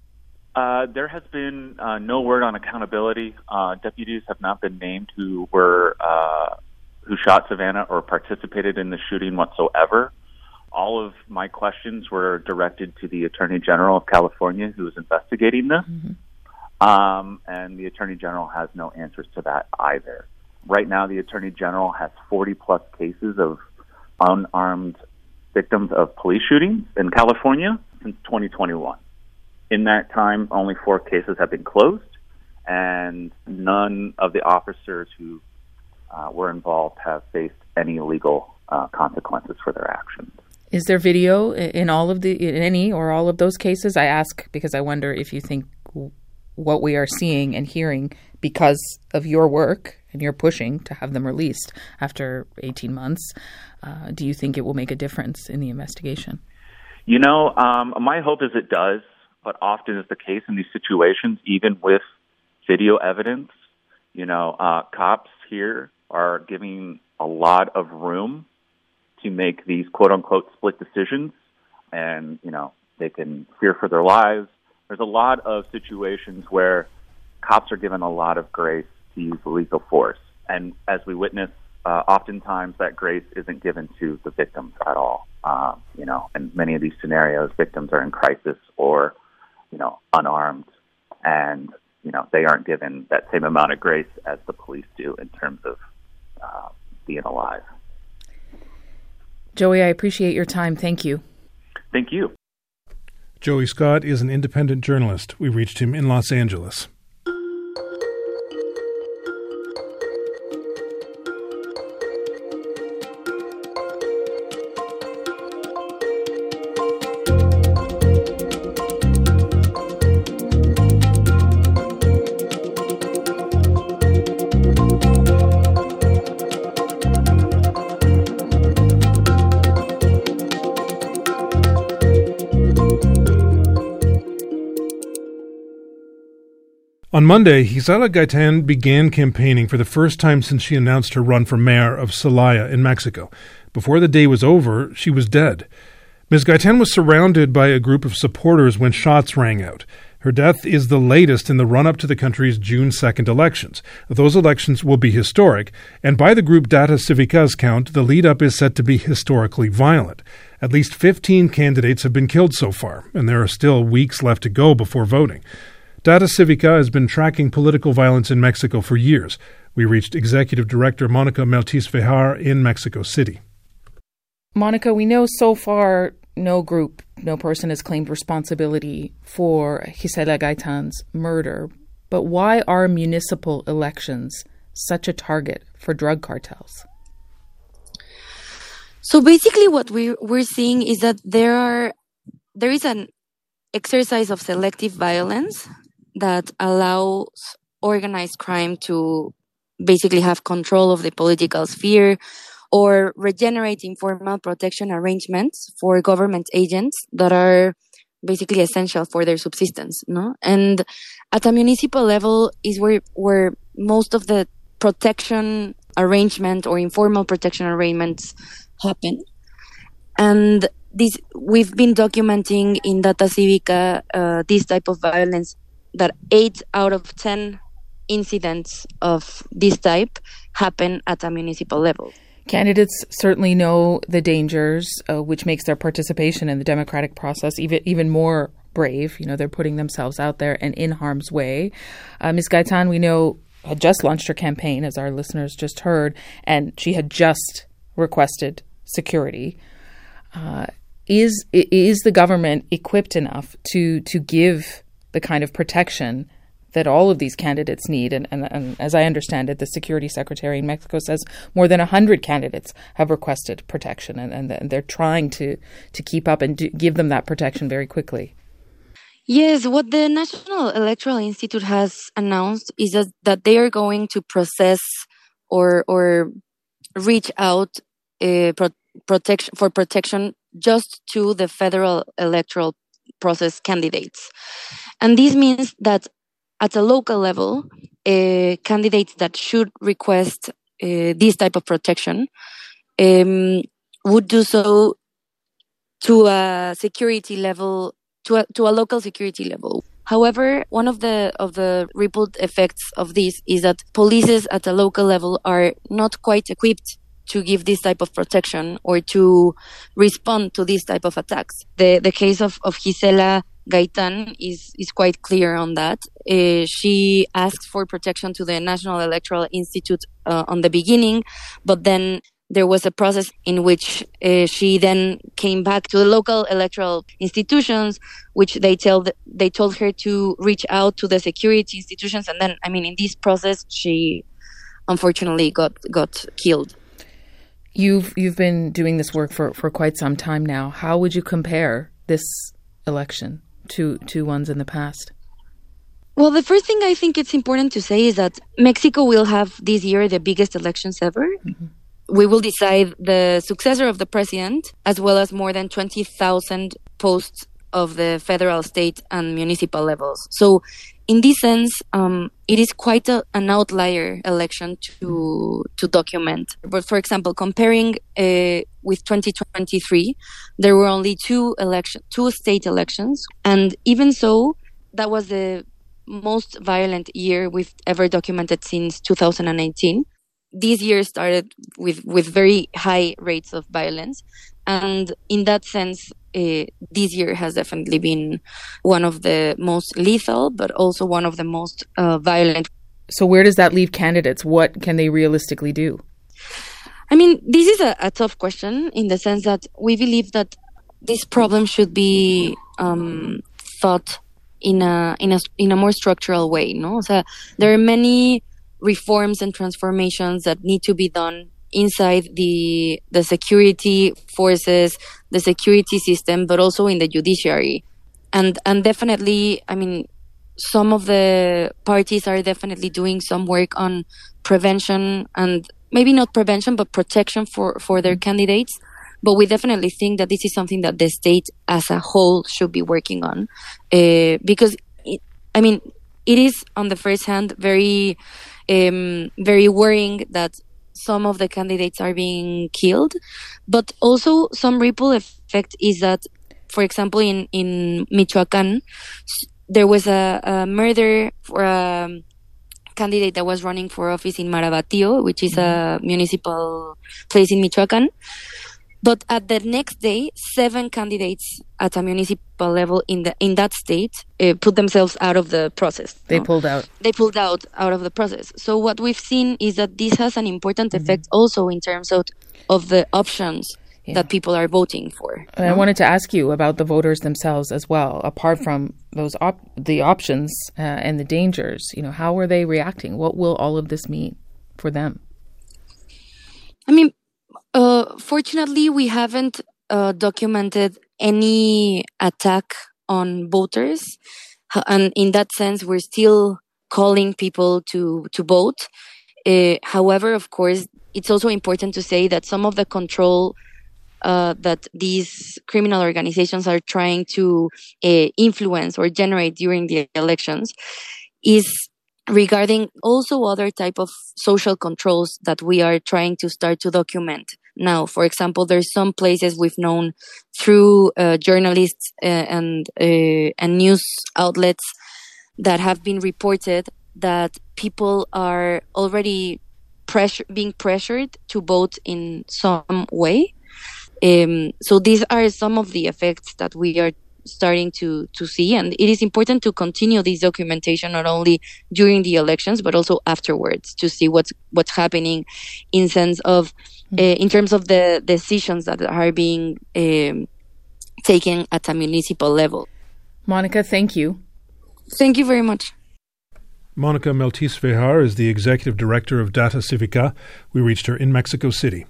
Uh, there has been uh, no word on accountability. Uh, deputies have not been named who were uh, who shot Savannah or participated in the shooting whatsoever. All of my questions were directed to the Attorney General of California, who is investigating this. Mm-hmm. Um, and the Attorney General has no answers to that either. Right now, the Attorney General has forty-plus cases of unarmed victims of police shootings in California since twenty twenty-one. In that time, only four cases have been closed, and none of the officers who uh, were involved have faced any legal uh, consequences for their actions. Is there video in all of the, in any or all of those cases? I ask because I wonder if you think what we are seeing and hearing because of your work and you're pushing to have them released after eighteen months, uh, do you think it will make a difference in the investigation? You know, um, my hope is it does, but often is the case in these situations, even with video evidence, you know, uh, cops here are giving a lot of room to make these quote-unquote split decisions, and, you know, they can fear for their lives. There's a lot of situations where cops are given a lot of grace to use lethal force. And as we witness, uh, oftentimes that grace isn't given to the victims at all. Uh, you know, in many of these scenarios, victims are in crisis or, you know, unarmed, and, you know, they aren't given that same amount of grace as the police do in terms of uh, being alive. Joey, I appreciate your time. Thank you. Thank you. Joey Scott is an independent journalist. We reached him in Los Angeles. On Monday, Gisela Gaitan began campaigning for the first time since she announced her run for mayor of Celaya in Mexico. Before the day was over, she was dead. Miz Gaitan was surrounded by a group of supporters when shots rang out. Her death is the latest in the run-up to the country's June second elections. Those elections will be historic, and by the group Data Civica's count, the lead-up is set to be historically violent. At least fifteen candidates have been killed so far, and there are still weeks left to go before voting. Data Civica has been tracking political violence in Mexico for years. We reached Executive Director Monica Meltis Vejar in Mexico City. Monica, we know so far no group, no person has claimed responsibility for Gisela Gaitan's murder. But why are municipal elections such a target for drug cartels? So basically what we, we're seeing is that there are there is an exercise of selective violence that allows organized crime to basically have control of the political sphere or regenerate informal protection arrangements for government agents that are basically essential for their subsistence, no? And at a municipal level is where where most of the protection arrangement or informal protection arrangements happen. And this, we've been documenting in Data Cívica uh, this type of violence, that eight out of ten incidents of this type happen at a municipal level. Candidates certainly know the dangers, uh, which makes their participation in the democratic process even even more brave. You know, they're putting themselves out there and in harm's way. Uh, Miz Gaitan, we know, had just launched her campaign, as our listeners just heard, and she had just requested security. Uh, is is the government equipped enough to to give the kind of protection that all of these candidates need? And, and, and as I understand it, the security secretary in Mexico says more than one hundred candidates have requested protection, and, and, and they're trying to, to keep up and do, give them that protection very quickly. Yes, what the National Electoral Institute has announced is that, that they are going to process or or reach out uh, pro- protection for protection just to the federal electoral process candidates. And this means that at a local level, uh, candidates that should request uh, this type of protection um, would do so to a security level, to a, to a local security level. However, one of the of the ripple effects of this is that polices at a local level are not quite equipped to give this type of protection or to respond to this type of attacks. The the case of, of Gisela Gaitan is, is quite clear on that. Uh, she asked for protection to the National Electoral Institute uh, on the beginning, but then there was a process in which uh, she then came back to the local electoral institutions, which they tell the, they told her to reach out to the security institutions, and then, I mean, in this process, she unfortunately got got killed. You've you've been doing this work for, for quite some time now. How would you compare this election to to ones in the past? Well, the first thing I think it's important to say is that Mexico will have this year the biggest elections ever. Mm-hmm. We will decide the successor of the president, as well as more than twenty thousand posts of the federal, state, and municipal levels. So in this sense, um, it is quite a, an outlier election to to document. But for example, comparing uh, with twenty twenty-three, there were only two election, two state elections, and even so, that was the most violent year we've ever documented since two thousand nineteen. This year started with, with very high rates of violence. And in that sense, uh, this year has definitely been one of the most lethal, but also one of the most uh, violent. So where does that leave candidates? What can they realistically do? I mean, this is a, a tough question in the sense that we believe that this problem should be um, thought in a in a in a more structural way. No, so there are many reforms and transformations that need to be done inside the the security forces, the security system, but also in the judiciary. And and definitely, I mean, some of the parties are definitely doing some work on prevention, and maybe not prevention, but protection for, for their candidates. But we definitely think that this is something that the state as a whole should be working on. Uh, because, it, I mean, it is, on the first hand, very... Um, very worrying that some of the candidates are being killed, but also some ripple effect is that, for example, in, in Michoacan, there was a, a murder for a candidate that was running for office in Marabatío, which is a municipal place in Michoacan. But at the next day, seven candidates at a municipal level in the in that state uh, put themselves out of the process. They no? pulled out. They pulled out out of the process. So what we've seen is that this has an important mm-hmm. effect also in terms of of the options yeah. that people are voting for. And no? I wanted to ask you about the voters themselves as well. Apart from those op- the options uh, and the dangers, you know, how are they reacting? What will all of this mean for them? I mean. Uh, fortunately, we haven't uh, documented any attack on voters. And in that sense, we're still calling people to, to vote. Uh, however, of course, it's also important to say that some of the control uh, that these criminal organizations are trying to uh, influence or generate during the elections is regarding also other type of social controls that we are trying to start to document. now. For example, there's some places we've known through uh, journalists uh, and uh, and news outlets that have been reported that people are already pressure being pressured to vote in some way. Um, so these are some of the effects that we are starting to, to see. And it is important to continue this documentation not only during the elections, but also afterwards to see what's what's happening in sense of uh, in terms of the decisions that are being um, taken at a municipal level. Monica, thank you. Thank you very much. Monica Meltis Vejar is the executive director of Data Civica. We reached her in Mexico City.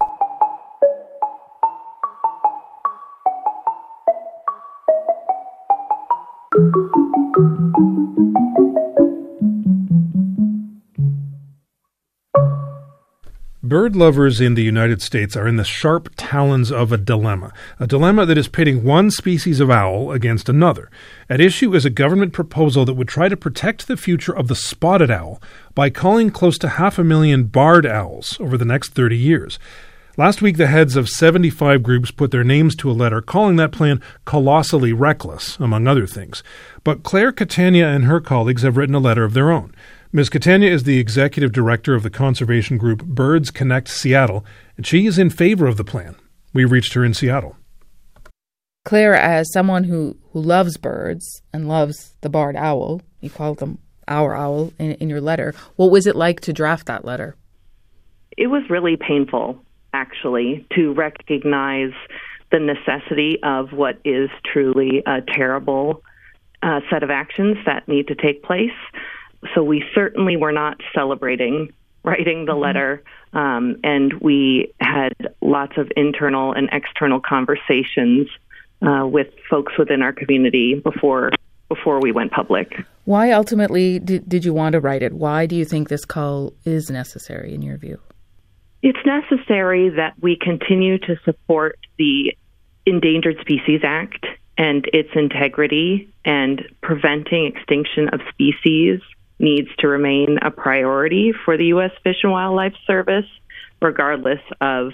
Bird lovers in the United States are in the sharp talons of a dilemma, a dilemma that is pitting one species of owl against another. At issue is a government proposal that would try to protect the future of the spotted owl by culling close to half a million barred owls over the next thirty years. Last week, the heads of seventy-five groups put their names to a letter calling that plan colossally reckless, among other things. But Claire Catania and her colleagues have written a letter of their own. Miz Catania is the executive director of the conservation group Birds Connect Seattle, and she is in favor of the plan. We reached her in Seattle. Claire, as someone who, who loves birds and loves the barred owl, you called them our owl in, in your letter, what was it like to draft that letter? It was really painful, actually, to recognize the necessity of what is truly a terrible uh, set of actions that need to take place. So we certainly were not celebrating writing the letter, um, and we had lots of internal and external conversations uh, with folks within our community before before we went public. Why ultimately did, did you want to write it? Why do you think this call is necessary in your view? It's necessary that we continue to support the Endangered Species Act and its integrity, and preventing extinction of species needs to remain a priority for the U S Fish and Wildlife Service, regardless of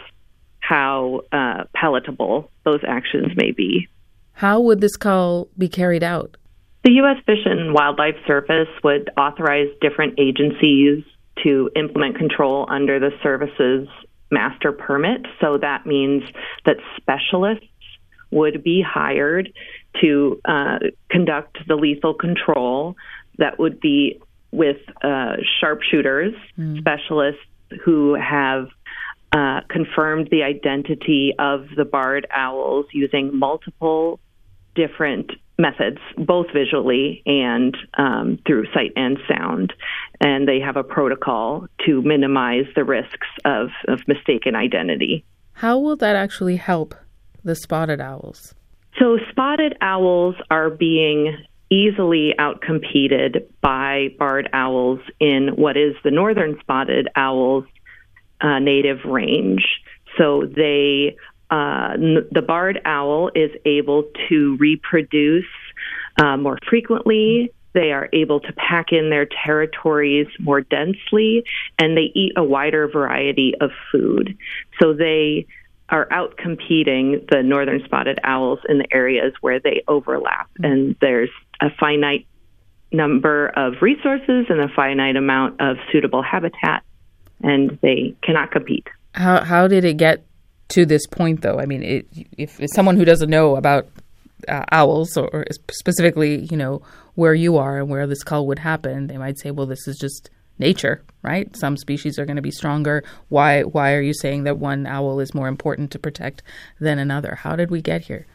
how uh, palatable those actions may be. How would this call be carried out? The U S Fish and Wildlife Service would authorize different agencies to implement control under the service's master permit. So that means that specialists would be hired to uh, conduct the lethal control. That would be with uh, sharpshooters, mm. specialists who have uh, confirmed the identity of the barred owls using multiple different methods, both visually and um, through sight and sound. And they have a protocol to minimize the risks of, of mistaken identity. How will that actually help the spotted owls? So spotted owls are being easily outcompeted by barred owls in what is the northern spotted owl's uh, native range. So they, uh, n- the barred owl is able to reproduce uh, more frequently. They are able to pack in their territories more densely, and they eat a wider variety of food. So they are outcompeting the northern spotted owls in the areas where they overlap. And there's a finite number of resources and a finite amount of suitable habitat, and they cannot compete. How how did it get to this point, though? I mean, it, if, if someone who doesn't know about uh, owls, or, or specifically, you know, where you are and where this cull would happen, they might say, well, this is just nature, right? Some species are going to be stronger. Why why are you saying that one owl is more important to protect than another? How did we get here?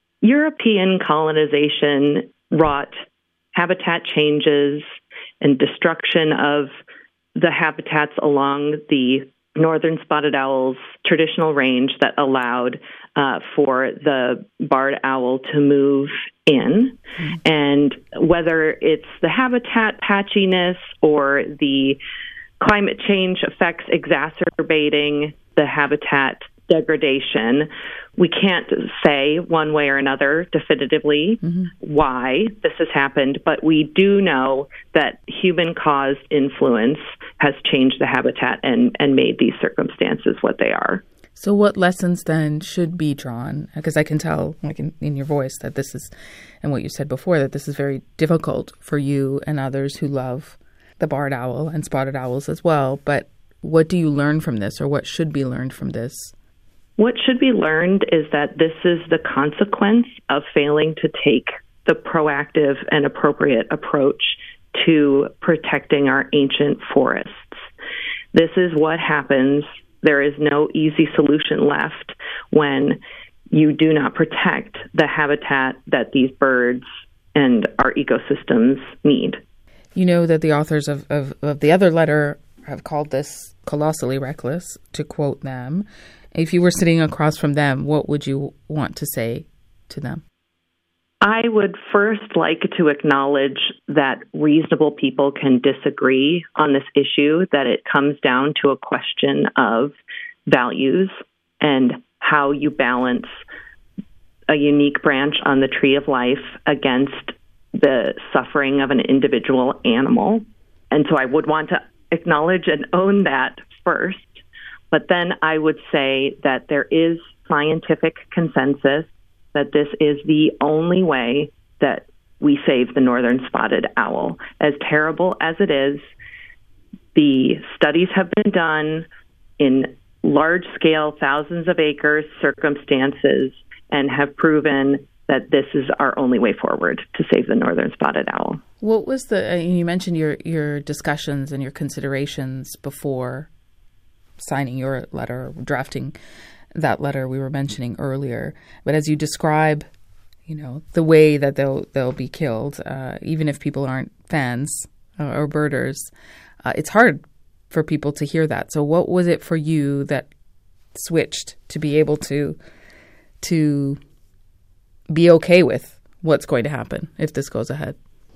European colonization wrought habitat changes and destruction of the habitats along the northern spotted owl's traditional range that allowed uh, for the barred owl to move in. Mm-hmm. And whether it's the habitat patchiness or the climate change effects exacerbating the habitat degradation, we can't say one way or another definitively mm-hmm. why this has happened, but we do know that human-caused influence has changed the habitat and, and made these circumstances what they are. So what lessons then should be drawn? Because I can tell, like in, in your voice, that this is, and what you said before, that this is very difficult for you and others who love the barred owl and spotted owls as well. But what do you learn from this, or what should be learned from this? What should be learned is that this is the consequence of failing to take the proactive and appropriate approach to protecting our ancient forests. This is what happens. There is no easy solution left when you do not protect the habitat that these birds and our ecosystems need. You know that the authors of, of, of the other letter have called this colossally reckless, to quote them. If you were sitting across from them, what would you want to say to them? I would first like to acknowledge that reasonable people can disagree on this issue, that it comes down to a question of values and how you balance a unique branch on the tree of life against the suffering of an individual animal. And so I would want to acknowledge and own that first. But then I would say that there is scientific consensus that this is the only way that we save the northern spotted owl. As terrible as it is, the studies have been done in large-scale, thousands of acres circumstances and have proven that this is our only way forward to save the northern spotted owl. What was the, uh, you mentioned your, your discussions and your considerations before signing your letter, drafting that letter we were mentioning earlier. But as you describe, you know, the way that they'll they'll be killed, uh, even if people aren't fans uh, or birders, uh, it's hard for people to hear that. So what was it for you that switched to be able to to be okay with what's going to happen if this goes ahead?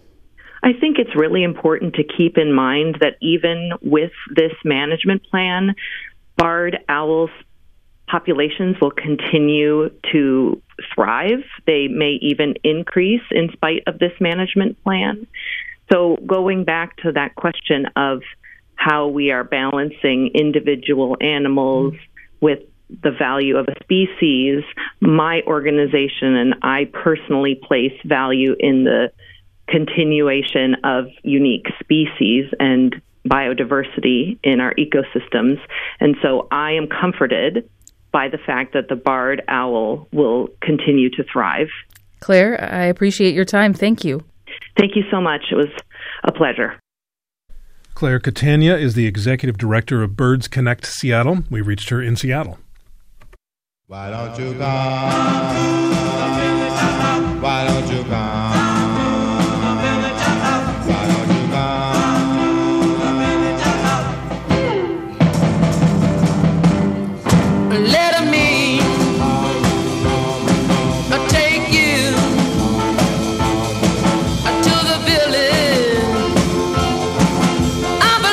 I think it's really important to keep in mind that even with this management plan, barred owls populations will continue to thrive. They may even increase in spite of this management plan. So going back to that question of how we are balancing individual animals with the value of a species, my organization and I personally place value in the continuation of unique species and biodiversity in our ecosystems. And so I am comforted by the fact that the barred owl will continue to thrive. Claire, I appreciate your time. Thank you. Thank you so much. It was a pleasure. Claire Catania is the executive director of Birds Connect Seattle. We reached her in Seattle. Why don't you come? Why don't you come? Let me take you to the village of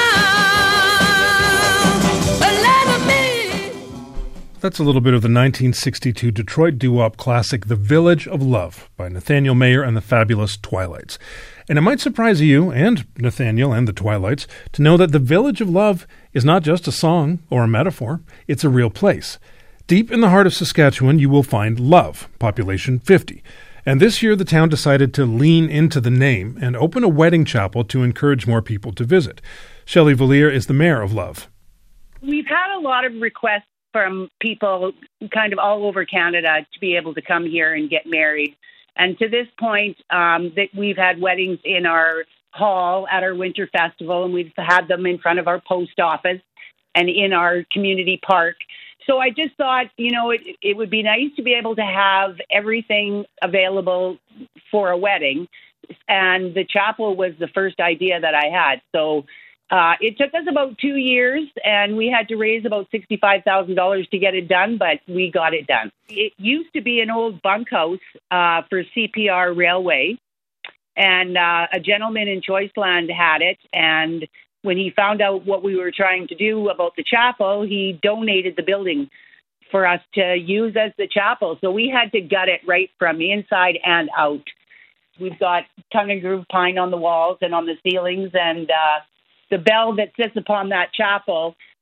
love. Let me. That's a little bit of the nineteen sixty-two Detroit doo-wop classic The Village of Love by Nathaniel Mayer and the Fabulous Twilights. And it might surprise you, and Nathaniel and the Twilights, to know that the Village of Love is not just a song or a metaphor, it's a real place. Deep in the heart of Saskatchewan, you will find Love, population fifty. And this year, the town decided to lean into the name and open a wedding chapel to encourage more people to visit. Shelley Villiers is the mayor of Love. We've had a lot of requests from people kind of all over Canada to be able to come here and get married. And to this point, um, that we've had weddings in our hall at our winter festival, and we've had them in front of our post office and in our community park. So I just thought, you know, it, it would be nice to be able to have everything available for a wedding. And the chapel was the first idea that I had. So uh, it took us about two years, and we had to raise about sixty-five thousand dollars to get it done, but we got it done. It used to be an old bunkhouse uh, for C P R Railway, and uh, a gentleman in Choiceland had it, and when he found out what we were trying to do about the chapel, he donated the building for us to use as the chapel. So we had to gut it right from the inside and out. We've got tongue and groove pine on the walls and on the ceilings, and uh, the bell that sits upon that chapel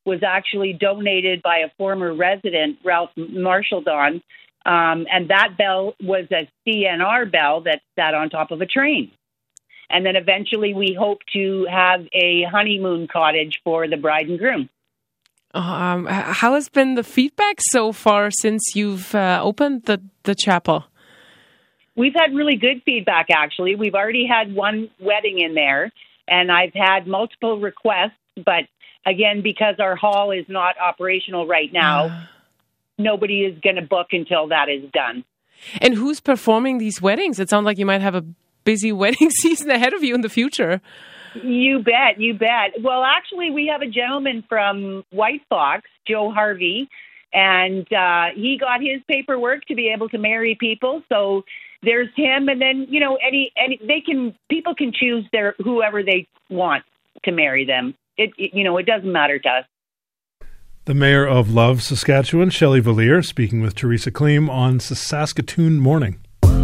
was actually donated by a former resident, Ralph Marshaldon, um, and that bell was a C N R bell that sat on top of a train. And then eventually we hope to have a honeymoon cottage for the bride and groom. Um, how has been the feedback so far since you've uh, opened the, the chapel? We've had really good feedback, actually. We've already had one wedding in there, and I've had multiple requests. But again, because our hall is not operational right now, uh. nobody is going to book until that is done. And who's performing these weddings? It sounds like you might have a busy wedding season ahead of you in the future. You bet, you bet. Well, actually, we have a gentleman from White Fox, Joe Harvey, and uh, he got his paperwork to be able to marry people. So there's him, and then you know, any any they can people can choose their whoever they want to marry them. It, it you know, it doesn't matter to us. The mayor of Love, Saskatchewan, Shelley Villiers, speaking with Teresa Kleem on Saskatoon Morning.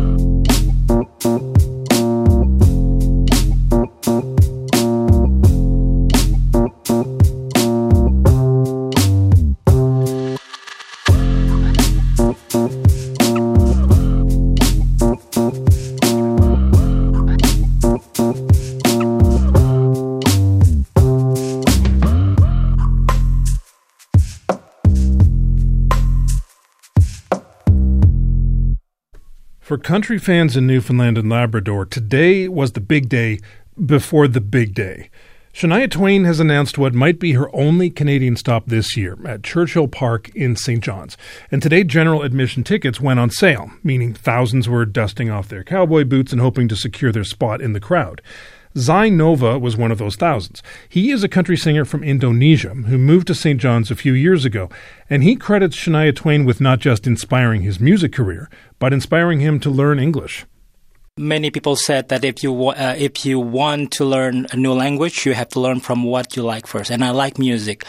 For country fans in Newfoundland and Labrador, today was the big day before the big day. Shania Twain has announced what might be her only Canadian stop this year at Churchill Park in Saint John's. And today, general admission tickets went on sale, meaning thousands were dusting off their cowboy boots and hoping to secure their spot in the crowd. Zai Nova was one of those thousands. He is a country singer from Indonesia who moved to Saint John's a few years ago, and he credits Shania Twain with not just inspiring his music career, but inspiring him to learn English. Many people said that if you uh, if you want to learn a new language, you have to learn from what you like first. And I like music.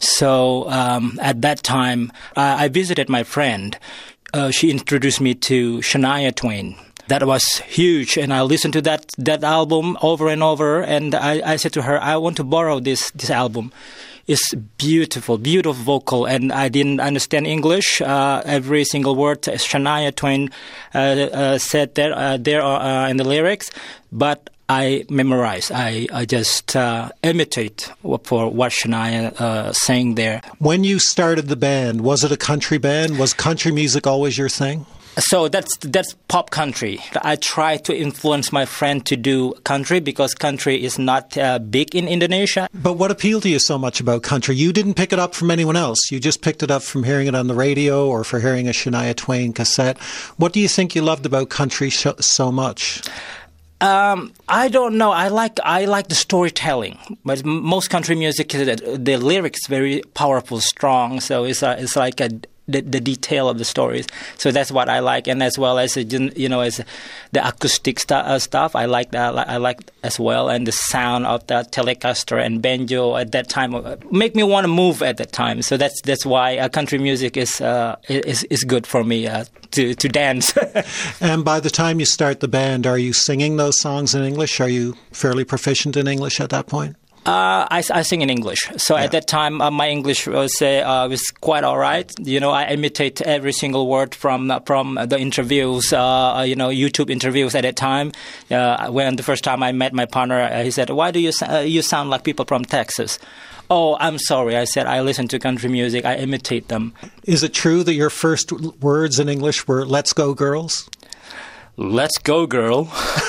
So um, at that time, uh, I visited my friend. Uh, she introduced me to Shania Twain. That was huge, and I listened to that that album over and over, and I, I said to her, I want to borrow this this album. It's beautiful, beautiful vocal, and I didn't understand English. Uh, every single word Shania Twain uh, uh, said there uh, there uh, in the lyrics, but I memorize. I, I just uh, imitate for what Shania uh, sang there. When you started the band, was it a country band? Was country music always your thing? So that's that's pop country. I try to influence my friend to do country because country is not uh, big in Indonesia. But what appealed to you so much about country? You didn't pick it up from anyone else. You just picked it up from hearing it on the radio or for hearing a Shania Twain cassette. What do you think you loved about country sh- so much? Um, I don't know. I like I like the storytelling. But most country music, the, the lyrics very powerful, strong. So it's a, it's like a The, the detail of the stories. So that's what I like, and as well as you know, as the acoustic st- uh, stuff, I like that. I like as well, and the sound of the Telecaster and banjo at that time uh, make me want to move at that time. So that's that's why uh, country music is uh, is is good for me uh, to to dance. And by the time you start the band, are you singing those songs in English? Are you fairly proficient in English at that point? Uh, I, I sing in English. So yeah. At that time, uh, my English was, uh, uh, was quite all right. You know, I imitate every single word from uh, from the interviews, uh, you know, YouTube interviews at that time. Uh, when the first time I met my partner, uh, he said, why do you, uh, you sound like people from Texas? Oh, I'm sorry. I said, I listen to country music. I imitate them. Is it true that your first words in English were, let's go, girls? Let's go, girl.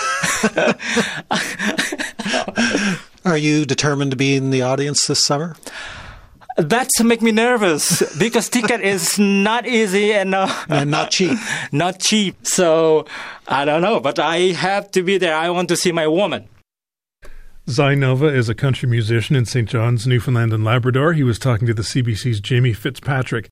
Are you determined to be in the audience this summer? That's make me nervous because ticket is not easy and, uh, and not cheap. Not cheap. So I don't know, but I have to be there. I want to see my woman. Zai Nova is a country musician in Saint John's, Newfoundland and Labrador. He was talking to the C B C's Jamie Fitzpatrick.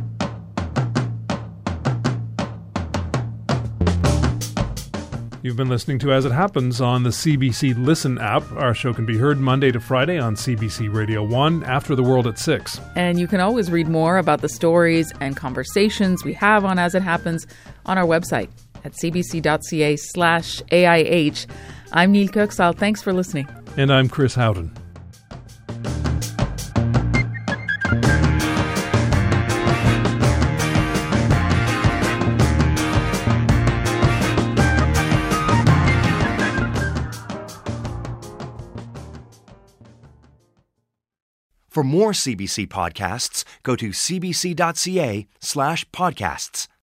You've been listening to As It Happens on the C B C Listen app. Our show can be heard Monday to Friday on C B C Radio one after the world at six. And you can always read more about the stories and conversations we have on As It Happens on our website at cbc.ca slash AIH. I'm Neil Kirksall. Thanks for listening. And I'm Chris Howden. For more C B C podcasts, go to cbc.ca slash podcasts.